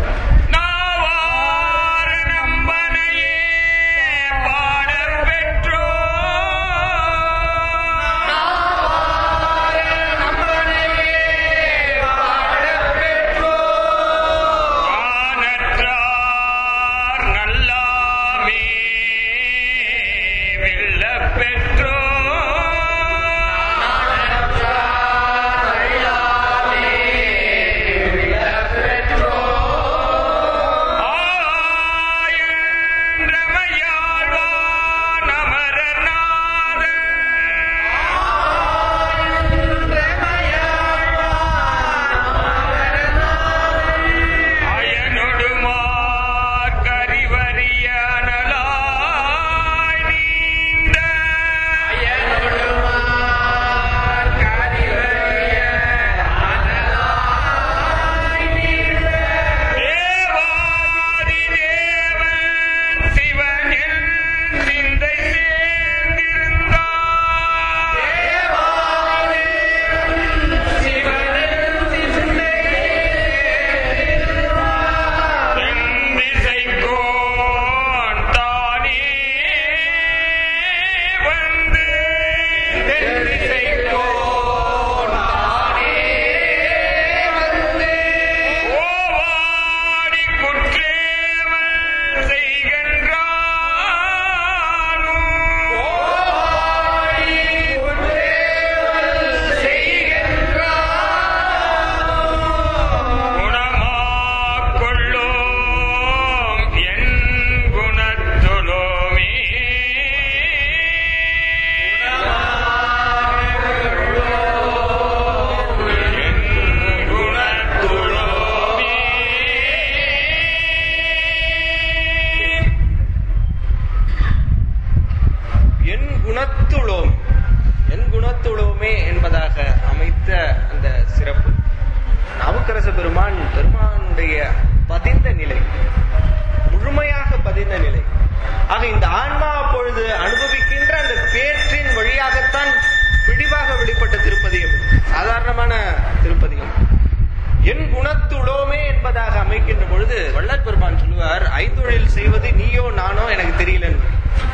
ஐந்தொழில் செய்வது நீயோ நானோ எனக்கு தெரியலன்னு.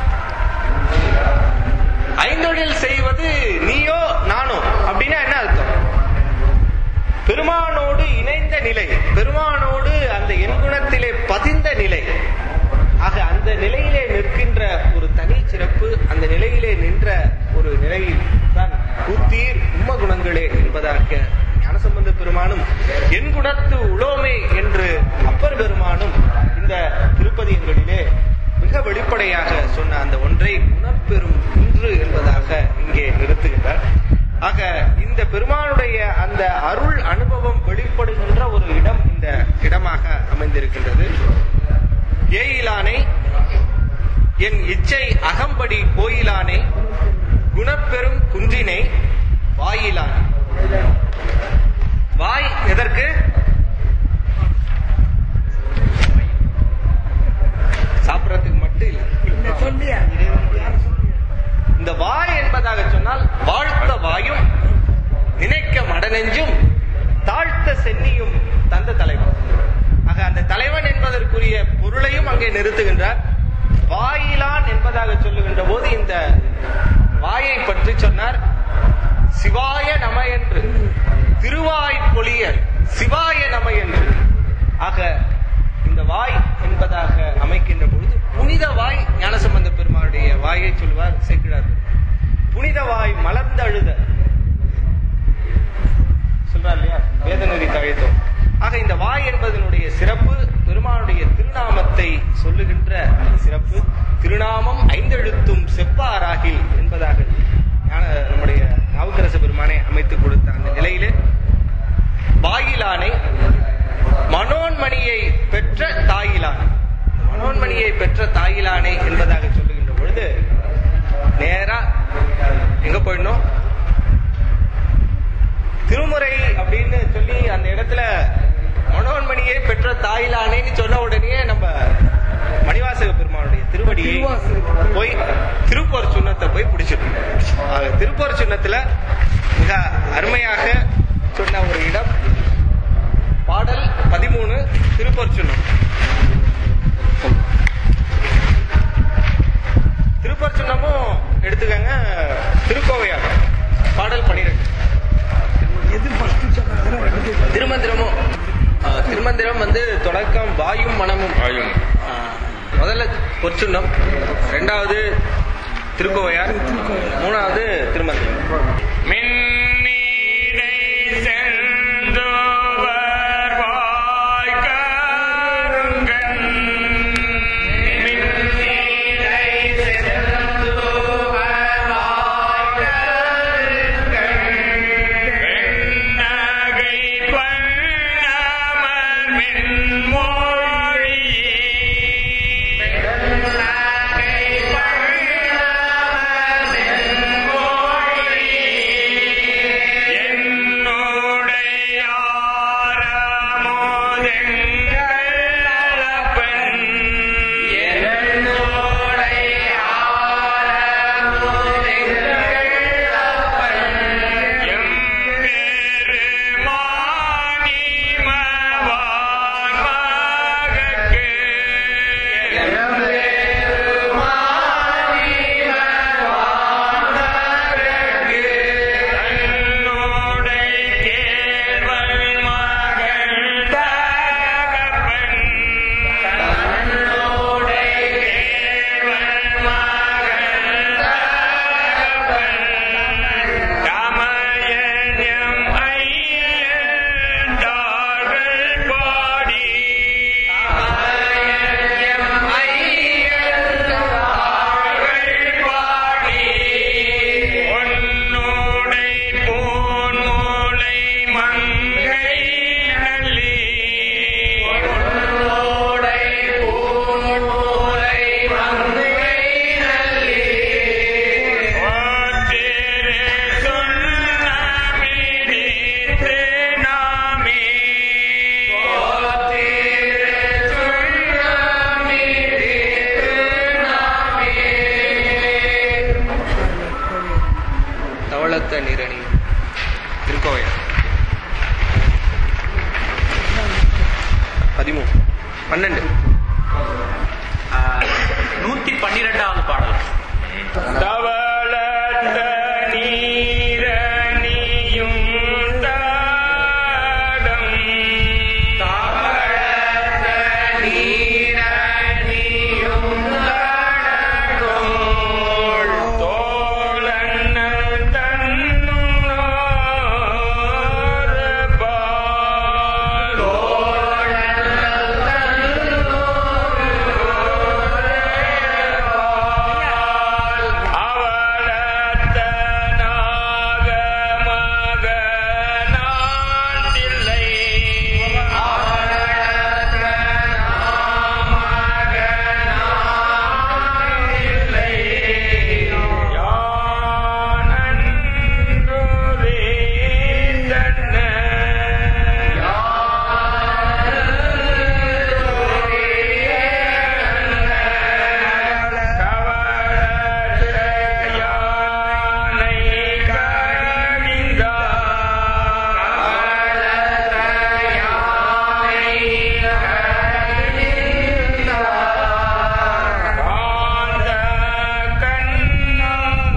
ஐந்தொழில் செய்வது நீயோ நானோ அப்படின்னா என்ன அர்த்தம்? பெருமானோடு இணைந்த நிலை, பெருமானோடு அந்த எண்குணத்திலே பதிந்த நிலை. ஆக அந்த நிலையிலே நிற்கின்ற ஒரு தனி சிறப்பு, அந்த நிலையிலே நின்ற ஒரு நிலையில் தான் கூத்தீர் உம்ம குணங்களே என்பதாக ஞானசம்பந்த பெருமானும் என் குணத்து உளோமே என்று அப்பர் பெருமானும் இந்த திருப்பதியங்களிலே மிக வெளிப்படையாக சொன்ன அந்த ஒன்றை உணர்பெறும் இன்று என்பதாக இங்கே நிறுத்துகின்றார். ஆக இந்த பெருமானுடைய அந்த அருள் அனுபவம் வெளிப்படுகின்ற ஒரு இடம் இந்த இடமாக அமைந்திருக்கின்றது. ஏயிலானை என் இச்சை அகம்படி கோயிலானை குணப்பெரும் குன்றினை வாயிலான். வாய் எதற்கு? சாப்பிடறதுக்கு மட்டும் இல்லை. இந்த வாய் என்பதாக சொன்னால் வாழ்த்த வாயும் நினைக்க மடநெஞ்சும் தாழ்த்த சென்னியும் தந்த தலைவன். ஆக அந்த தலைவன் என்பதற்குரிய பொருளையும் அங்கே நிறுத்துகின்றார். வாயிலான் என்பதாக சொல்லுகின்ற போது இந்த வாயை பற்றி சொன்னார். சிவாய நம என்று திருவாய் பொழிய சிவாய நம என்று. ஆக இந்த வாய் என்பதாக அமைக்கின்ற பொழுது புனித வாய் ஞானசம்பந்த பெருமானுடைய வாயை சொல்லுவார் சேர்க்கிறார். புனித வாய் மலர்ந்தழுத சொல்றார் இல்லையா, வேதநெறி தழைத்தோம். ஆக இந்த வாய் என்பதனுடைய சிறப்பு பெருமானுடைய திருநாமத்தை சொல்லுகின்ற சிறப்பு. திருநாமம் ஐந்தெழுத்தும் செப்பாராகில் என்பதாக நம்முடைய நாவுக்கரசு பெருமானை அமைத்துக் கொடுத்த அந்த நிலையிலே வாயிலானை மனோன்மணியை பெற்ற தாயிலானை, மனோன்மணியை பெற்ற தாயிலானை என்பதாக சொல்லுகின்ற பொழுது நேரா எங்க போயிடணும்? திருமுறை அப்படின்னு சொல்லி அந்த இடத்துல மனோன்மணியை பெற்ற தாயிலானேன்னு சொன்ன உடனே நம்ம மணிவாசக பெருமானுடைய திருவடியை போய் திருப்போர் சுண்ணத்தை போய் பிடிச்சிடும். திருப்போர் சுண்ணத்துல மிக அருமையாக சொன்ன ஒரு இடம் பாடல் 13 திருப்போர் சுண்ணம். திருப்போர் சுண்ணமும் எடுத்துக்கங்க. திருக்கோவையார் பாடல் 12. திருமந்திரமும் திருமந்திரம் தொடக்கம் வாயும் மனமும். முதல்ல பொற்சுண்ணம், இரண்டாவது திருக்கோவையார், மூணாவது திருமந்திரம். திருக்கோவையார் 12. 112வது பாடல். தவளத்த நீரணியும் தாடம் தவளத்த நீரணியும் தடங்கோள் தோழன்னல் தன்னோர் பால் தோழல் அவளத்த நாக மகனாண்டில்லை யானன்றோரே தன்ன கவளத்த யானை கடிந்தா காந்த கண்ணாடையும்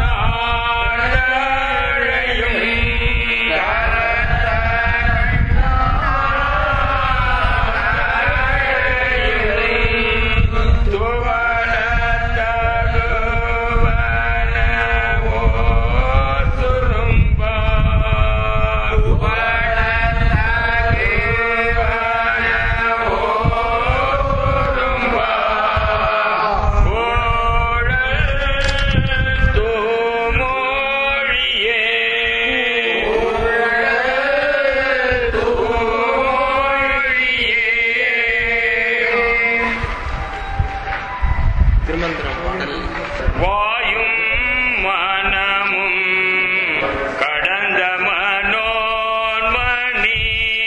திருமந்திரம் பாடல் வாயும் மனமும் கடந்த மனோன்மணி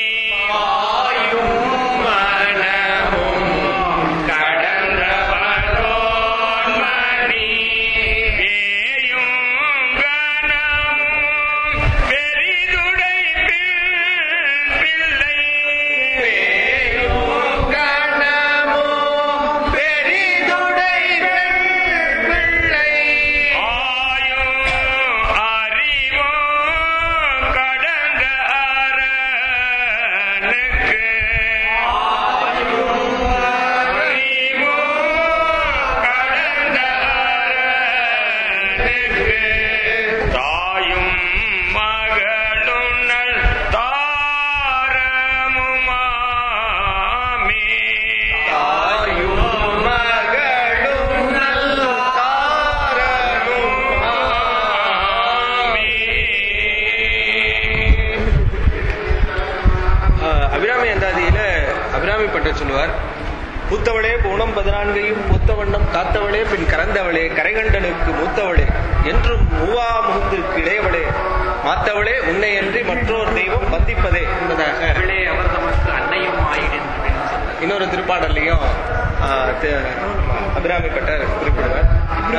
கடந்த மனோன்மணி பேயும் கனமும் பெரிதுடை பிள்ளை ஆயும் அறிவும் கடந்த அரணுக்கு அறிவும் கடந்த அரணுக்கு தாயும் மகளும் நல் தாரமுமாமே அபிராமி அந்தாதியில அபிராமி பட்டர் சொல்லுவார், பூத்தவளே பூணம் 14 பூத்த வண்ணம் காத்தவளே பின் கறந்தவளே கரைகண்டனுக்கு மூத்தவளே என்றும் மூவா முகுந்திற்கு இளையவளே மாத்தவளே உன்னையன்றி மற்றோர் தெய்வம் வந்திப்பதே என்பதாக அவளே அவர் தமக்கு அன்னையும் ஆயிடன். இன்னொரு திருப்பாடல்லையும் அபிராமி பட்டர் குறிப்பிடுவார்.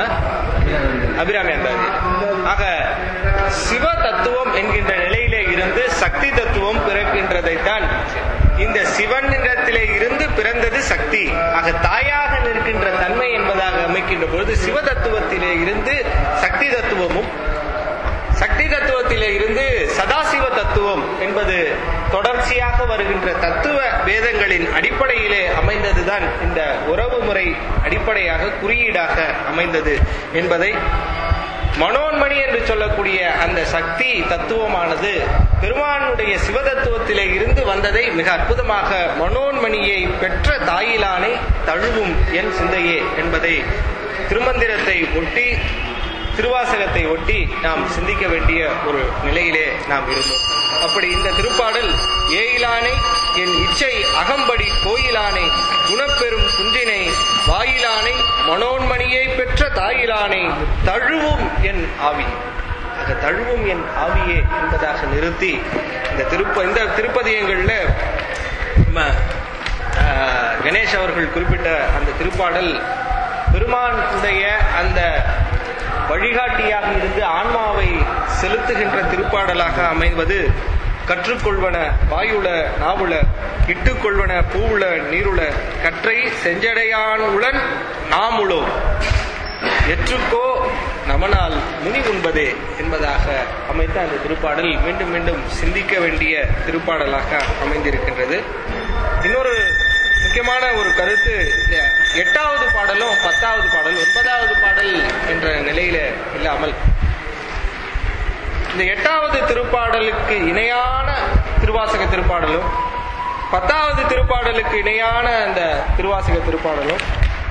அபிராமி அந்தாதி. ஆக சிவ தத்துவம் என்கின்ற நிலையிலே இருந்து சக்தி தத்துவம் பிறக்கின்றதைத்தான், இந்த சிவனிடத்திலே இருந்து பிறந்தது சக்தி. ஆக தாயாக நிற்கின்ற தன்மை என்பதாக அமைக்கின்ற பொழுது சிவ தத்துவத்திலே இருந்து சக்தி தத்துவமும், சக்தி தத்துவத்திலே இருந்து சதாசிவ தத்துவம் என்பது தொடர்ச்சியாக வருகின்ற தத்துவ வேதங்களின் அடிப்படையிலே அமைந்ததுதான் இந்த உறவு முறை அடிப்படையாக குறியீடாக அமைந்தது என்பதை, மனோன்மணி என்று சொல்லக்கூடிய அந்த சக்தி தத்துவமானது பெருமானுடைய சிவதத்துவத்திலே இருந்து வந்ததை மிக அற்புதமாக மனோன்மணியை பெற்ற தாயிலானை தழுவும் என் சிந்தையே என்பதை திருமந்திரத்தை ஒட்டி, திருவாசகத்தை ஒட்டி நாம் சிந்திக்க வேண்டிய ஒரு நிலையிலே நாம் இருந்தோம். அப்படி இந்த திருப்பாடல் ஏயிலானை என் இச்சை அகம்படி கோயிலானை குணப்பெரும் குன்றினை வாயிலானை மனோன்மணியை பெற்ற தாயிலானை தழுவும் என் ஆவி. ஆக தழுவும் என் ஆவியே என்பதாக நிறுத்தி இந்த திருப்பதியங்கள்ல நம்ம கணேஷ் அவர்கள் குறிப்பிட்ட அந்த திருப்பாடல் பெருமானுடைய அந்த வழிகாட்டியாக இருந்து ஆன்மாவை செலுத்துகின்ற திருப்பாடலாக அமைவது கற்றுக்கொள்வன வாயுள நாவுள இட்டுக்கொள்வன பூவுள நீருள கற்றை செஞ்சடையான் உளன் நாமுளோ எற்றுக்கோ நமனால் முனி உண்பதே என்பதாக அமைத்த அந்த திருப்பாடல் மீண்டும் மீண்டும் சிந்திக்க வேண்டிய திருப்பாடலாக அமைந்திருக்கின்றது. இன்னொரு முக்கியமான ஒரு கருத்து, இந்த 8வது பாடலும் 10வது பாடல் 9வது பாடல் என்ற நிலையில இல்லாமல் இந்த 8வது திருப்பாடலுக்கு இணையான திருவாசக திருப்பாடலும் 10வது திருப்பாடலுக்கு இணையான அந்த திருவாசக திருப்பாடலும்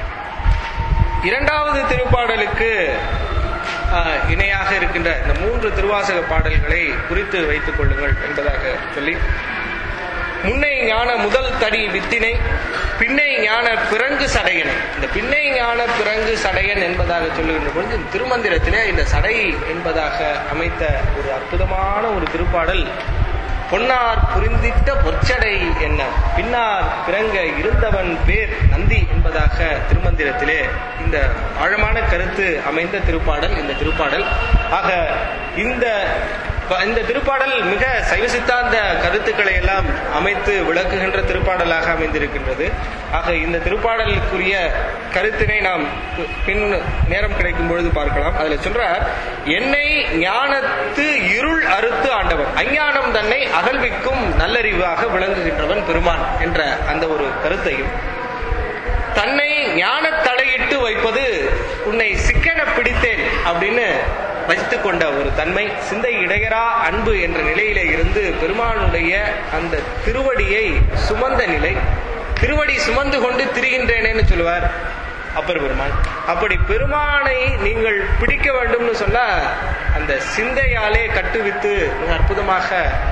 2வது திருப்பாடலுக்கு இணையாக இருக்கின்ற இந்த 3 திருவாசக பாடல்களை குறித்து வைத்துக் கொள்ளுங்கள் என்பதாக சொல்லி, முன்னை ஞான முதல் தடி வித்தினை பின்னை ஞான பிறங்கு சடையன், இந்த பின்னை ஞான பிறங்கு சடையன் என்பதாக சொல்லுகின்ற பொழுது திருமந்திரத்திலே இந்த சடை என்பதாக அமைத்த ஒரு அற்புதமான ஒரு திருப்பாடல், பொன்னார் புரிந்திட்ட பொற்சடை என்ன பின்னார் பிறங்க இருந்தவன் பேர் நந்தி என்பதாக திருமந்திரத்திலே இந்த ஆழமான கருத்து அமைந்த திருப்பாடல் இந்த திருப்பாடல். ஆக இந்த திருப்பாடல் மிக சைவ சித்தாந்த கருத்துக்களை எல்லாம் அமைத்து விளக்குகின்ற திருப்பாடலாக அமைந்திருக்கின்றது. ஆக இந்த திருப்பாடலுக்குரிய கருத்தினை நாம் பின் நேரம் கிடைக்கும் பொழுது பார்க்கலாம். அதுல சொல்றார், என்னை ஞானத்து இருள் அறுத்து ஆண்டவன், அஞ்ஞானம் தன்னை அகழ்விக்கும் நல்லறிவாக விளங்குகின்றவன் பெருமான் என்ற அந்த ஒரு கருத்தையும், தன்னை ஞான தடையிட்டு வைப்பது உன்னை சிக்கன பிடித்தேன் அப்படின்னு வைத்துக் கொண்ட ஒரு தன்மை, சிந்தை இடையரா அன்பு என்ற நிலையிலே இருந்து பெருமானுடைய அந்த திருவடியை சுமந்த நிலை, திருவடி சுமந்து கொண்டு திரிகின்றேனேன்னு சொல்லுவார் அப்பர் பெருமான். அப்படி பெருமானை நீங்கள் பிடிக்க வேண்டும்னு சொன்னா அந்த சிந்தையாலே கட்டுவித்து மிக அற்புதமாக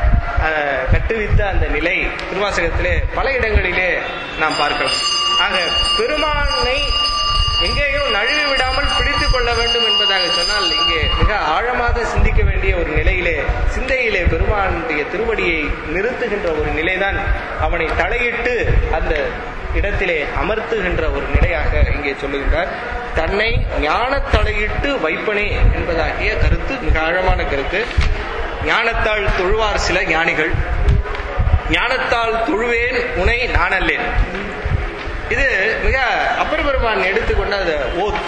கட்டுவித்த அந்த நிலை திருவாசகத்திலே பல இடங்களிலே நாம் பார்க்கலாம். ஆக பெருமானை எங்கேயும் நழுவி விடாமல் பிடித்துக் கொள்ள வேண்டும் என்பதாக சொன்னால் இங்கே மிக ஆழமாக சிந்திக்க வேண்டிய ஒரு நிலையிலே சிந்தையிலே பெருமானுடைய திருவடியை நிறுத்துகின்ற ஒரு நிலைதான் அவனை தலையிட்டு அந்த இடத்திலே அமர்த்துகின்ற ஒரு நிலையாக இங்கே சொல்லுகின்றார். தன்னை ஞான தலையிட்டு வைப்பனே என்பதாகிய கருத்து மிக ஆழமான கருத்து. ஞானத்தால் தொழுவார் சில ஞானிகள், ஞானத்தால் தொழுவேன் உனை நானல்லேன். இது மிக அப்பர் பெருமான் எடுத்துக்கொண்ட அந்த ஓத்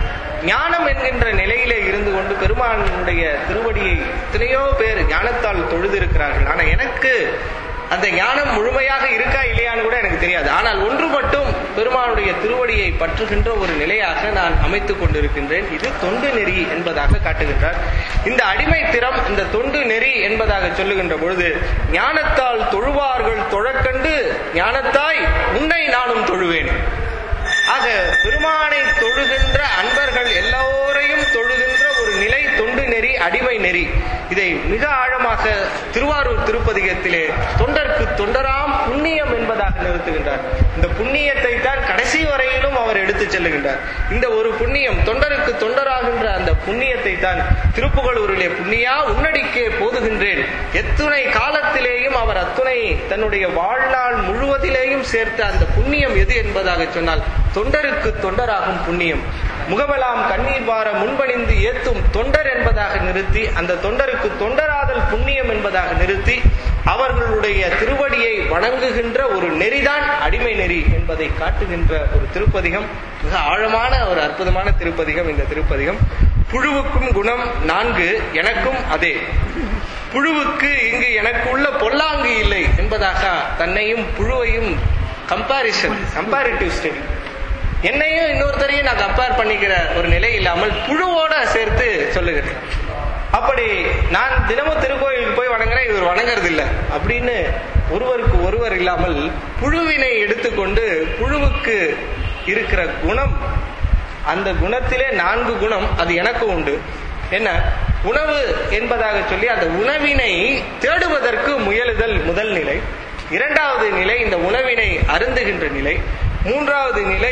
ஞானம் என்கின்ற நிலையிலே இருந்து கொண்டு பெருமானுடைய திருவடியை எத்தனையோ பேர் ஞானத்தால் தொழுதிருக்கிறார்கள். ஆனா எனக்கு அந்த ஞானம் முழுமையாக இருக்கா இல்லையான்னு கூட எனக்கு தெரியாது. ஆனால் ஒன்று மட்டும் பெருமானுடைய திருவடியை பற்றுகின்ற ஒரு நிலையாக நான் அமைத்துக் கொண்டிருக்கின்றேன். இது தொண்டு நெறி என்பதாக காட்டுகின்றார். இந்த அடிமை திறம், இந்த தொண்டு நெறி என்பதாக சொல்லுகின்ற பொழுது, ஞானத்தால் தொழுவார்கள் தொழக்கண்டு ஞானத்தாய் உன்னை நானும் தொழுவேன். ஆக பெருமானை தொழுகின்ற அன்பர்கள் எல்லோரையும் தொழுகின்ற ஒரு நிலை தொண்டு நெறி, அடிமை நெறி. இதை மிக ஆழமாக திருவாரூர் திருப்பதிகத்திலே தொண்டர்க்கு தொண்டராம் புண்ணியம் என்பதாக நிறுத்துகின்றார். இந்த புண்ணியத்தை தான் கடைசி வரையிலும் அவர் எடுத்துச் செல்லுகின்றார். இந்த ஒரு புண்ணியம், தொண்டருக்கு தொண்டராகின்ற அந்த புண்ணியத்தை தான் திருப்புகழூரிலே புண்ணியா உன்னடிக்கே போதுகின்றேன், எத்துணை காலத்திலேயும் அவர் அத்துணை தன்னுடைய வாழ்நாள் முழுவதிலேயும் சேர்த்த அந்த புண்ணியம் எது என்பதாக சொன்னால் தொண்டருக்கு தொண்டராகும் புண்ணியம். முகமெல்லாம் கண்ணீர் வார முன்பணிந்து ஏத்தும் தொண்டர் என்பதாக நிறுத்தி, அந்த தொண்டருக்கு தொண்டராதல் புண்ணியம் என்பதாக நிறுத்தி, அவர்களுடைய திருவடியை வணங்குகின்ற ஒரு நெறிதான் அடிமை நெறி என்பதை காட்டுகின்ற ஒரு திருப்பதிகம். மிக ஆழமான ஒரு அற்புதமான திருப்பதிகம் இந்த திருப்பதிகம். புழுவுக்கும் குணம் 4 எனக்கும் அதே, புழுவுக்கு இங்கு எனக்கு உள்ள பொல்லாங்கு இல்லை என்பதாக தன்னையும் புழுவையும் கம்பேரிட்டிவ் ஸ்டடி, என்னையும் இன்னொருத்தரையும் நான் கம்பேர் பண்ணிக்கிற ஒரு நிலை இல்லாமல் புழுவோட சேர்த்து சொல்லுகிறேன். அப்படி நான் தினமும் திருக்கோயிலுக்கு போய் வணங்குறேன், இவர் வணங்குறது இல்லை அப்படின்னு ஒருவருக்கு ஒருவர் இல்லாமல் புழுவினை எடுத்துக்கொண்டு புழுவுக்கு இருக்கிற குணம், அந்த குணத்திலே 4 குணம் அது எனக்கு உண்டு. என்ன உணவு என்பதாக சொல்லி அந்த உணவினை தேடுவதற்கு முயலுதல் முதல் நிலை. 2வது நிலை இந்த உணவினை அருந்துகின்ற நிலை. 3வது நிலை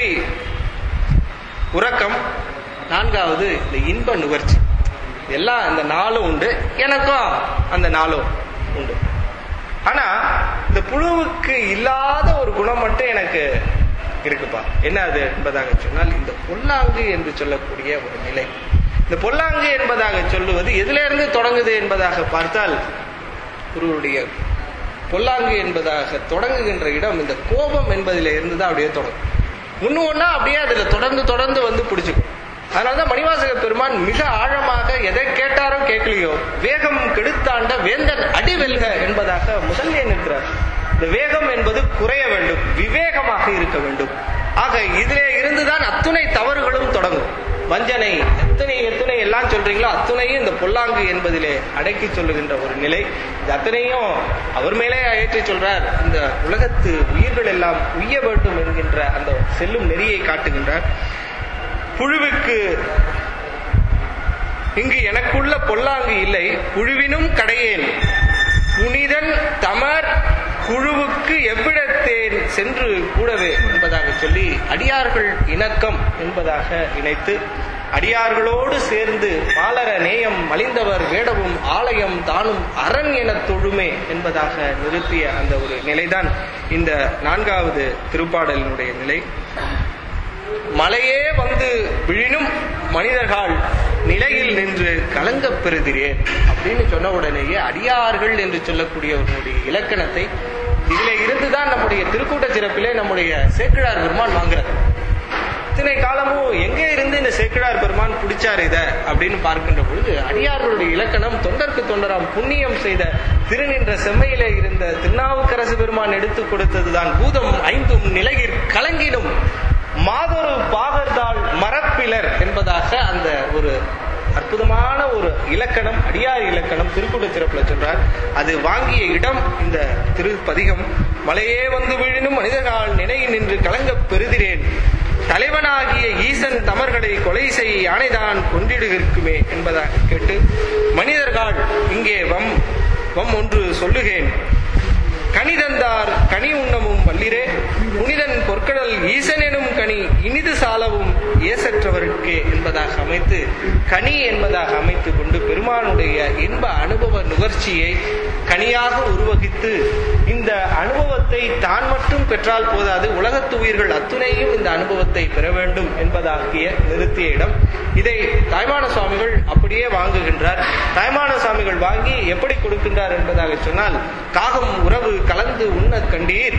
உறக்கம். 4வது இந்த இன்ப நுகர்ச்சி. எல்லாம் இந்த 4 உண்டு, எனக்கும் அந்த 4 உண்டு. ஆனா இந்த புழுவுக்கு இல்லாத ஒரு குணம் மட்டும் எனக்கு இருக்குப்பா. என்ன அது என்பதாக சொன்னால் இந்த பொல்லாங்கு என்று சொல்லக்கூடிய ஒரு நிலை. இந்த பொல்லாங்கு என்பதாக சொல்லுவது எதிலிருந்து தொடங்குது என்பதாக பார்த்தால் ஒருவருடைய பொல்லாங்கு என்பதாக தொடங்குகின்ற இடம் இந்த கோபம் என்பதில இருந்துதான் அப்படியே தொடங்கும். ஒண்ணா அப்படியே அதுல தொடர்ந்து வந்து பிடிச்சுக்கும். அதனாலதான் மணிவாசக பெருமான் மிக ஆழமாக எதை கேட்டாரோ கேட்கலையோ வேகம் கெடுத்தாண்ட வேந்தன் அடிவெல்க என்பதாக முதல்ல நிற்கிறார். இந்த வேகம் என்பது குறைய வேண்டும், விவேகமாக இருக்க வேண்டும். ஆக இதிலே இருந்துதான் அத்துணை தவறுகளும் தொடங்கும். வஞ்சனை எத்தனை எல்லாம் சொல்றீங்களோ அத்துணையும் இந்த பொல்லாங்கு என்பதிலே அடக்கி சொல்லுகின்ற ஒரு நிலை. இது அத்தனையும் அவர் மேலே ஏற்றி சொல்றார். இந்த உலகத்து உயிர்கள் எல்லாம் உய்ய வேண்டும் என்கின்ற அந்த செல்லும் நெறியை காட்டுகின்றார். புழுவுக்கு இங்கு எனக்குள்ள பொல்லாங்கு இல்லை, புழுவினும் கடையேன் புனிதன் தமர் குழுவுக்கு எவ்விடத்தேன் சென்று கூடவே என்பதாக சொல்லி அடியார்கள் இணக்கம் என்பதாக இணைத்து அடியார்களோடு சேர்ந்து மாலர நேயம் மலிந்தவர் வேடவும் ஆலயம் தானும் அரண் என தொழுமே என்பதாக நிறுத்திய அந்த ஒரு நிலைதான் இந்த 4வது திருப்பாடலினுடைய நிலை. மலையே வந்து விழினும் மனிதர்கள் நிலையில் நின்று கலங்கப் பெறுகிறேன் அப்படின்னு சொன்ன உடனேயே அடியார்கள் என்று சொல்லக்கூடியவர்களுடைய இலக்கணத்தை இதிலே இருந்துதான் நம்முடைய திருக்கூட்ட சிறப்பிலே நம்முடைய சேக்கிழார் பெருமான் வாங்குறார். இத்தனை காலமும் எங்கே இருந்து இந்த சேக்கிழார் பெருமான் பிடிச்சார் இத அப்படின்னு பார்க்கின்ற பொழுது அடியார்களுடைய இலக்கணம் தொண்டர்க்கு தொண்டராம் புண்ணியம் செய்த திருநின்ற செம்மையிலே இருந்த திருநாவுக்கரசு பெருமான் எடுத்துக் கொடுத்ததுதான். பூதம் 5 நிலையிற் கலங்கிடும் மாதொரு பாகர்தாள் மரப்பிலர் என்பதாக அந்த ஒரு அற்புதமான ஒரு இலக்கணம், அடியார் இலக்கணம் திருக்கூட்ட சிறப்புல சொல்றார். அது வாங்கிய இடம் இந்த திருப்பதிகம். மலையே வந்து விழினும் மனிதர்கள் நினை நின்று கலங்கப் பெறுகிறேன், தலைவனாகிய ஈசன் தமர்களை கொலை செய் யானைதான் கொன்றிடுகிற்குமே என்பதாக கேட்டு மனிதர்கள் இங்கே வம் ஒன்று சொல்லுகேன், கனிதந்தார் கனி உண்ணமும் வல்லிரே புனிதன் பொற்கடல் ஈசன் எனும் கனி இனிது சாலவும் ஏசற்றவருக்கே என்பதாக அமைத்து கனி என்பதாக அமைத்துக் கொண்டு பெருமானுடைய இன்ப அனுபவ நுகர்ச்சியை கனியாக உருவகித்து இந்த அனுபவத்தை தான் மட்டும் பெற்றால் போதாது, உலகத்து உயிர்கள் அத்துணையும் இந்த அனுபவத்தை பெற வேண்டும் என்பதாகிய நிறுத்திய இடம். இதை தாய்மான சுவாமிகள் அப்படியே வாங்குகின்றார். தாய்மான சுவாமிகள் வாங்கி எப்படி கொடுக்கின்றார் என்பதாக சொன்னால், காகம் உறவு கலந்து உண்ண கண்டீர்.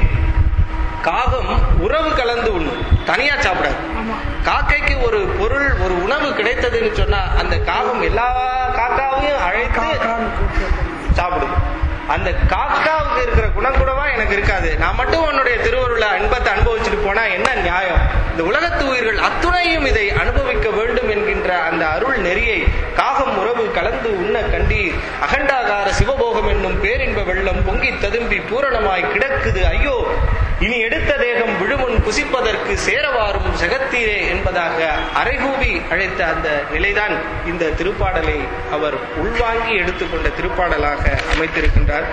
காகம் உறவு கலந்து உண்ணும், தனியா சாப்பிடாது. காக்கைக்கு ஒரு பொருள் ஒரு உணவு கிடைத்ததுன்னு சொன்னா அந்த காகம் எல்லா காக்காவையும் அழைத்து சாப்பிடும். அந்த காக்காவுக்கு இருக்கிற குணம் கூடவா எனக்கு இருக்காது, நான் மட்டும் உன்னுடைய திருவருளை இன்பத்தை அனுபவிச்சுட்டு போனா என்ன நியாயம்? இந்த உலகத்து உயிர்கள் அத்துணையும் இதை அனுபவிக்க வேண்டும் என்கின்ற அந்த அருள் நெறியை காகம் உறவு கலந்து உண்ண கண்டீர். அகண்டாகார சிவபோகம் என்னும் பேரின்ப வெள்ளம் பொங்கி ததும்பி பூரணமாய் கிடக்குது, ஐயோ இனி எடுத்த தேகம் விழுமுன் புசிப்பதற்கு சேரவாரும் ஜெகத்தீரே என்பதாக அரைகூவி அழைத்த அந்த நிலைதான் இந்த திருப்பாடலை அவர் உள்வாங்கி எடுத்துக்கொண்ட திருப்பாடலாக அமைத்திருக்கின்றார்.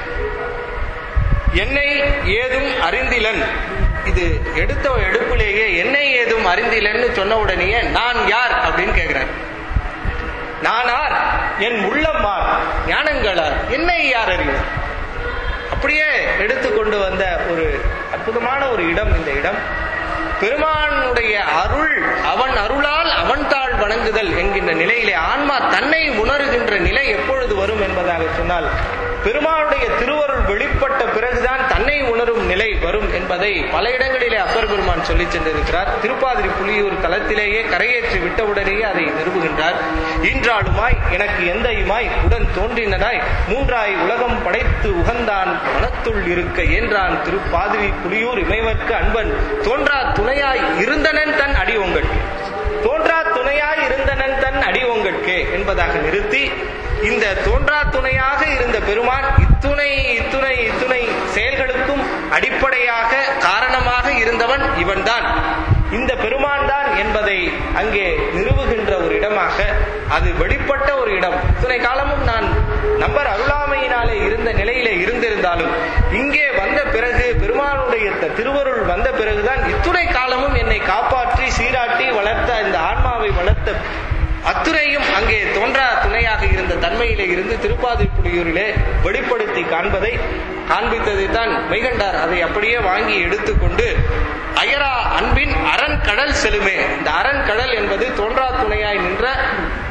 என்னை ஏதும் அறிந்திலன், இது எடுத்த எடுப்பிலேயே என்னை ஏதும் அறிந்திலன்னு சொன்ன உடனேயே நான் யார் அப்படின்னு கேட்கிறார். நானார், என் உள்ளம்மார், ஞானங்களார், என்னை யார் அறிவார்? அப்படியே எடுத்துக்கொண்டு வந்த ஒரு அற்புதமான ஒரு இடம் இந்த இடம். பெருமானுடைய அருள், அவன் அருளால் அவன் தாழ் வணங்குதல் என்கின்ற நிலையிலே ஆன்மா தன்னை உணர்கின்ற நிலை எப்பொழுது வரும் என்பதாக சொன்னால், பெருமானுடைய திருவருள் வெளிப்பட்ட பிறகுதான் தன்னை உணரும் நிலை வரும் என்பதை பல இடங்களிலே அப்பர் பெருமான் சொல்லிச் சென்றிருக்கிறார். திருப்பாதிரி புலியூர் தலத்திலேயே கரையேற்றி விட்டவுடனேயே அதை நிறுவுகின்றார். ஈன்றாளுமாய் எனக்கு எந்தையுமாய் உடன் தோன்றினதாய் மூன்றாய் உலகம் படைத்து உகந்தான் மனத்துள் இருக்க என்றான் திருப்பாதிரி புலியூர் இமைவர்க்கு அன்பன் தோன்றா துணையாய் இருந்தனன் தன் அடி ஓங்கட்கே, தோன்றா துணையாய் இருந்தனன் தன் அடி ஓங்கட்கே என்பதாக நிறுத்தி, இந்த தோன்றா துணையாக இருந்த பெருமான் இத்துணை இத்துணை இத்துணை செயல்களுக்கும் அடிப்படையாக காரணமாக இருந்தவன் இவன்தான், இந்த பெருமான் தான் என்பதை அங்கே நிறுவுகின்ற ஒரு இடமாக அது வெளிப்பட்ட ஒரு இடம். இத்தனை காலமும் நான் நம்பர் அருளாமையினாலே இருந்த நிலையிலே இருந்திருந்தாலும் இங்கே வந்த பிறகு பெருமானுடைய திருவருள் வந்த பிறகுதான் இத்துணை காலமும் என்னை காப்பாற்றி சீராட்டி வளர்த்த இந்த ஆன்மாவை வளர்த்த அத்துணையும் அங்கே தோன்றா துணையாக இருந்த தன்மையிலே இருந்து திருப்பாதிரிப்புலியூரிலே வெளிப்படுத்தி காண்பித்ததைத்தான் மெய்கண்டார் அதை அப்படியே வாங்கி எடுத்துக்கொண்டு அயரா அன்பின் அரண் கடல் செலுமே, இந்த அரண் கடல் என்பது தோன்றா துணையாய் நின்ற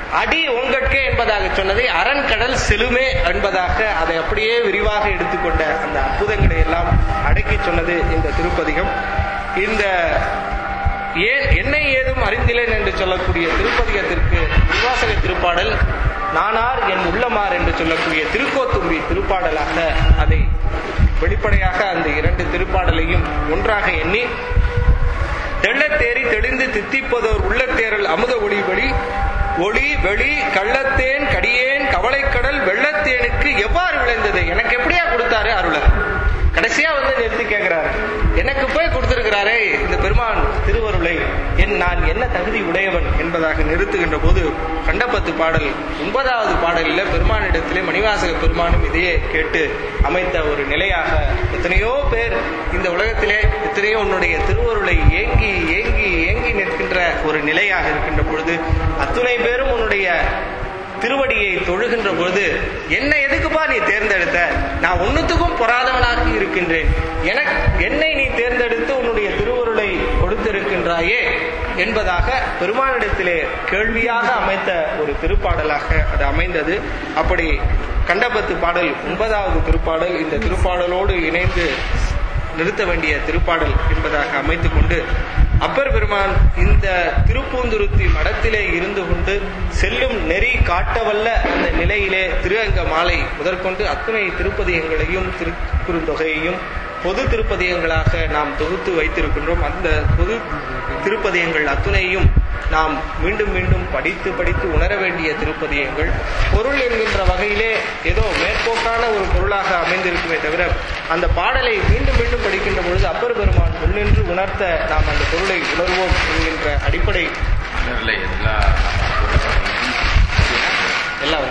அடி ஒங்கட்கே என்பதாக சொன்னதை அரண்கடல் செலுமே என்பதாக அதை அப்படியே விரிவாக எடுத்துக்கொண்ட அந்த அற்புதங்களை எல்லாம் அடக்கி சொன்னது இந்த திருப்பதிகம். இந்த என்னை ஏதும் அறிந்திலேன் என்று சொல்லக்கூடிய திருப்பதிகத்திற்கு திருவாசக திருப்பாடல் நானார் என் உள்ளமார் என்று சொல்லக்கூடிய திருக்கோத்தும்பி திருப்பாடலாக அதை வெளிப்படையாக அந்த இரண்டு திருப்பாடலையும் ஒன்றாக எண்ணி தெள்ளத்தேறி தெளிந்து தித்திப்பதோர் உள்ளத்தேரல் அமுத ஒளி வெளி ஒளி வெளி கள்ளத்தேன் கடியேன் கவலைக்கடல் வெள்ளத்தேனுக்கு எவ்வாறு விளைந்தது, எனக்கு எப்படியா கொடுத்தாரு அருளர். கடைசியா நிறுத்தி கேட்கிறாரு, எனக்கு போய் கொடுத்திருக்கிறாரே இந்த பெருமான் திருவருளை, நான் என்ன தகுதி உடையவன் என்பதாக நிறுத்துகின்ற போது கண்டபத்து பாடல் 9வது பாடலில் பெருமானிடத்திலே மணிவாசக பெருமானும் இதையே கேட்டு அமைத்த ஒரு நிலையாக, எத்தனையோ பேர் இந்த உலகத்திலே எத்தனையோ உன்னுடைய திருவருளை ஏங்கி ஏங்கி ஏங்கி நிற்கின்ற ஒரு நிலையாக இருக்கின்ற பொழுது அத்துணை பேரும் உன்னுடைய திருவடியை தொழுகின்ற பொழுது என்னை எதுக்குப்பா நீ தேர்ந்தெடுத்த, நான் ஒன்னுத்துக்கும் பொறாதவனாக இருக்கின்றேன், என்னை நீ தேர்ந்தெடுத்து உன்னுடைய திருவருளை கொடுத்திருக்கின்றாயே என்பதாக பெருமானிடத்திலே கேள்வியாக அமைத்த ஒரு திருப்பாடலாக அது அமைந்தது. அப்படி கண்டபத்து பாடல் 9வது திருப்பாடல் இந்த திருப்பாடலோடு இணைந்து நிறுத்த வேண்டிய திருப்பாடல் என்பதாக அமைத்துக் கொண்டு அப்பர் பெருமான் இந்த திருப்பூந்துருத்தி மடத்திலே இருந்து கொண்டு செல்லும் நெறி காட்டவல்ல அந்த நிலையிலே திருஅங்க மாலை முதற்கொண்டு அத்துணை திருப்பதிகங்களையும் திருக்குறுந்தொகையையும் பொது திருப்பதிகங்களாக நாம் தொகுத்து வைத்திருக்கின்றோம். அந்த பொது திருப்பதிகங்கள் அத்துணையும் நாம் மீண்டும் மீண்டும் படித்து படித்து உணர வேண்டிய திருப்பதிகங்கள். பொருள் என்கின்ற வகையிலே ஏதோ மேற்போக்கான ஒரு பொருளாக அமைந்திருக்குமே தவிர அந்த பாடலை மீண்டும் மீண்டும் படிக்கின்ற பொழுது அப்பர் பெருமான் முன்னின்று உணர்த்த நாம் அந்த பொருளை உணர்வோம் என்கின்ற அடிப்படை எல்லாம்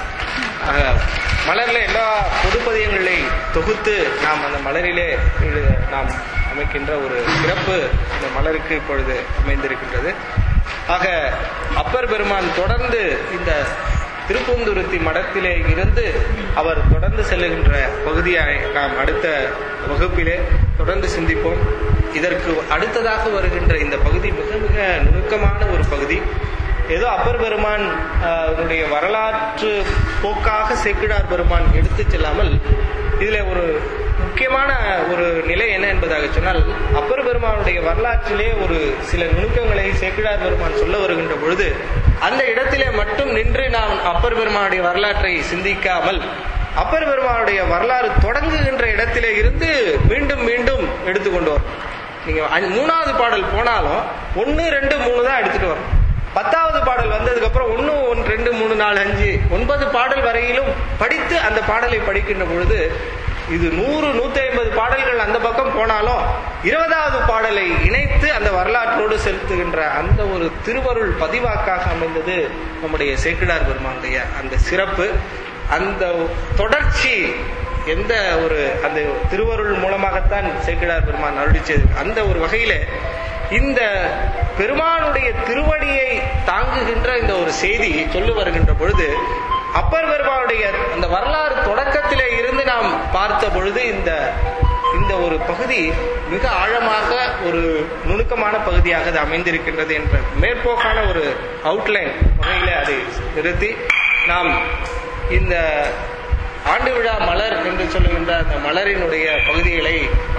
மலர்ல எல்லா பொதுப்பதியங்களை தொகுத்து நாம் அந்த மலரிலே நாம் அமைக்கின்ற ஒரு சிறப்பு இந்த மலருக்கு இப்பொழுது அமைந்திருக்கின்றது. ஆக அப்பர் பெருமான் தொடர்ந்து இந்த திருப்பூந்துருத்தி மடத்திலே இருந்து அவர் தொடர்ந்து செல்லுகின்ற பகுதியை நாம் அடுத்த வகுப்பிலே தொடர்ந்து சிந்திப்போம். இதற்கு அடுத்ததாக வருகின்ற இந்த பகுதி மிக மிக நுணுக்கமான ஒரு பகுதி. ஏதோ அப்பர் பெருமான் வரலாற்று போக்காக சேக்கிழார் பெருமான் எடுத்து செல்லாமல் இதுல ஒரு முக்கியமான ஒரு நிலை என்ன என்பதாக சொன்னால், அப்பர் பெருமானுடைய வரலாற்றிலே ஒரு சில நுணுக்கங்களை சேக்கிழார் பெருமான் சொல்ல வருகின்ற பொழுது அந்த இடத்திலே மட்டும் நின்று நாம் அப்பர் பெருமானுடைய வரலாற்றை சிந்திக்காமல் அப்பர் பெருமானுடைய வரலாறு தொடங்குகின்ற இடத்திலே இருந்து மீண்டும் மீண்டும் எடுத்துக்கொண்டு வரும். நீங்க 3வது பாடல் போனாலும் 1, 2, 3 தான் எடுத்துட்டு வரும். 10வது பாடல் வந்ததுக்கு அப்புறம் 1, 2, 3, 4, 5, 9 பாடல் வரையிலும் படித்து அந்த பாடலை படிக்கின்ற பொழுது இது 100, 150 பாடல்கள் அந்த பக்கம் போனாலும் 20வது பாடலை இணைத்து அந்த வரலாற்றோடு செலுத்துகின்ற அந்த ஒரு திருவருள் பதிவாக்காக அமைந்தது நம்முடைய சேக்கிழார் பெருமானுடைய அந்த சிறப்பு. அந்த தொடர்ச்சி எந்த ஒரு அந்த திருவருள் மூலமாகத்தான் சேக்கிழார் பெருமான் அருளிச்சது. அந்த ஒரு வகையில இந்த பெருமானுடைய திருவடியை தாங்குகின்ற இந்த ஒரு செய்தி சொல்லி வருகின்ற பொழுது அப்பர் பெருமானுடைய அந்த வரலாறு தொடக்கத்திலே இருந்து நாம் பார்த்த பொழுது இந்த ஒரு பகுதி மிக ஆழமாக ஒரு நுணுக்கமான பகுதியாக அது அமைந்திருக்கின்றது என்ற மேற்போக்கான ஒரு அவுட்லைன் வகையில அதை நிறுத்தி நாம் இந்த ஆண்டு விழா மலர் என்று சொல்லுகின்ற அந்த மலரினுடைய பகுதிகளை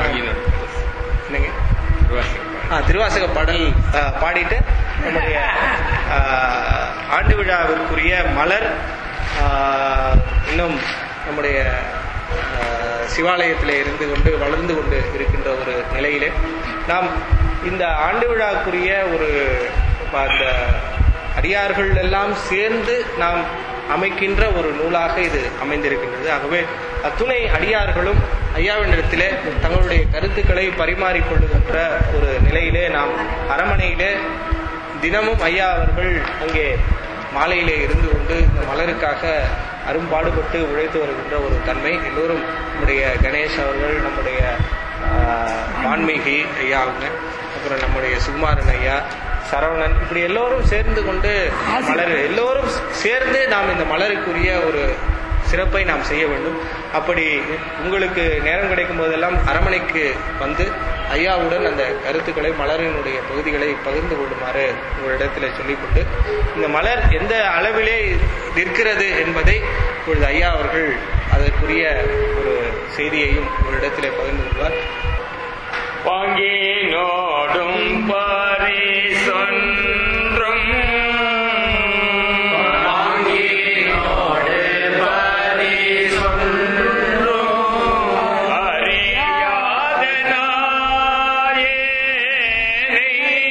திருவாசக பாடல் பாடிட்டு நம்முடைய ஆண்டு விழாவிற்குரிய மலர் இன்னும் நம்முடைய சிவாலயத்திலே இருந்து கொண்டு வளர்ந்து கொண்டு இருக்கின்ற ஒரு நிலையிலே நாம் இந்த ஆண்டு விழாக்குரிய ஒரு அந்த அடியார்கள் எல்லாம் சேர்ந்து நாம் அமைக்கின்ற ஒரு நூலாக இது அமைந்திருக்கின்றது. ஆகவே அத்துணை அடியார்களும் ஐயாவினிடத்திலே தங்களுடைய கருத்துக்களை பரிமாறிக்கொள்ளுகின்ற ஒரு நிலையிலே நாம் அரமனையிலே தினமும் ஐயா அவர்கள் அங்கே மாலையிலே இருந்து கொண்டு இந்த மலருக்காக அரும்பாடுபட்டு உழைத்து வருகின்ற ஒரு தன்மை. எல்லோரும் நம்முடைய கணேஷ் அவர்கள், நம்முடைய வான்மீகி ஐயா அவங்க, அப்புறம் நம்முடைய சுகுமாரன் ஐயா, சரவணன், இப்படி எல்லோரும் சேர்ந்து கொண்டு எல்லோரும் சேர்ந்து நாம் இந்த மலருக்குரிய ஒரு சிறப்பை நாம் செய்ய வேண்டும். அப்படி உங்களுக்கு நேரம் கிடைக்கும் போதெல்லாம் அரமனைக்கு வந்து ஐயாவுடன் அந்த கருத்துக்களை, மலரினுடைய பகுதிகளை பகிர்ந்து கொள்ளுமாறு உங்களிடத்தில் சொல்லிக்கொண்டு, இந்த மலர் எந்த அளவிலே நிற்கிறது என்பதை இப்பொழுது ஐயா அவர்கள் அதற்குரிய ஒரு செய்தியையும் உங்களிடத்திலே பகிர்ந்து கொள்வார். பாங்கினோடும் பரிசொன்றும் பாங்கினோடு பரிசொன்றும் அறியாத நாயேனை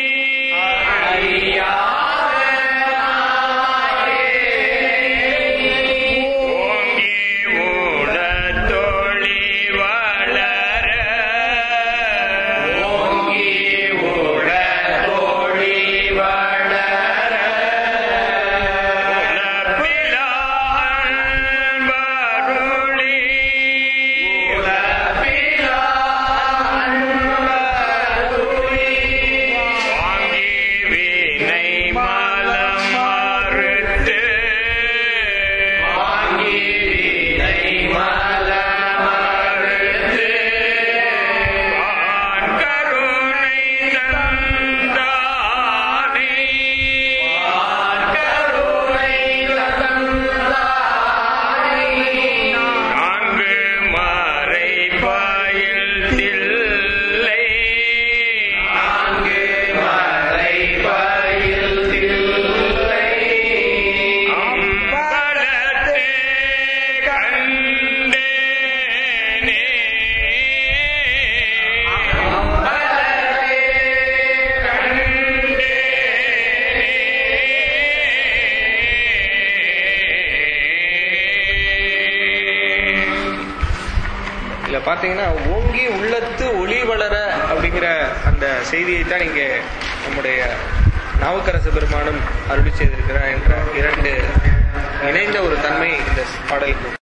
ஓங்கி ஊழத்தொழி வளர உலப்பிலா அன்பருளி வாங்கி வினை மலம் மறுத்து வான் கருணை தந்தானே நான்கு மறை பாயில் தில்லை அம்பலத்தே கண்டேனே இதுல பாத்தீங்கன்னா ஓங்கி உள்ளத்து ஒளி வளர அப்படிங்கிற அந்த செய்தியை தான் இங்க நம்முடைய நாவுக்கரசு பெருமானும் அருளி செய்திருக்கிறார் என்ற இரண்டு இணைந்த ஒரு தன்மை இந்த பாடலுக்கு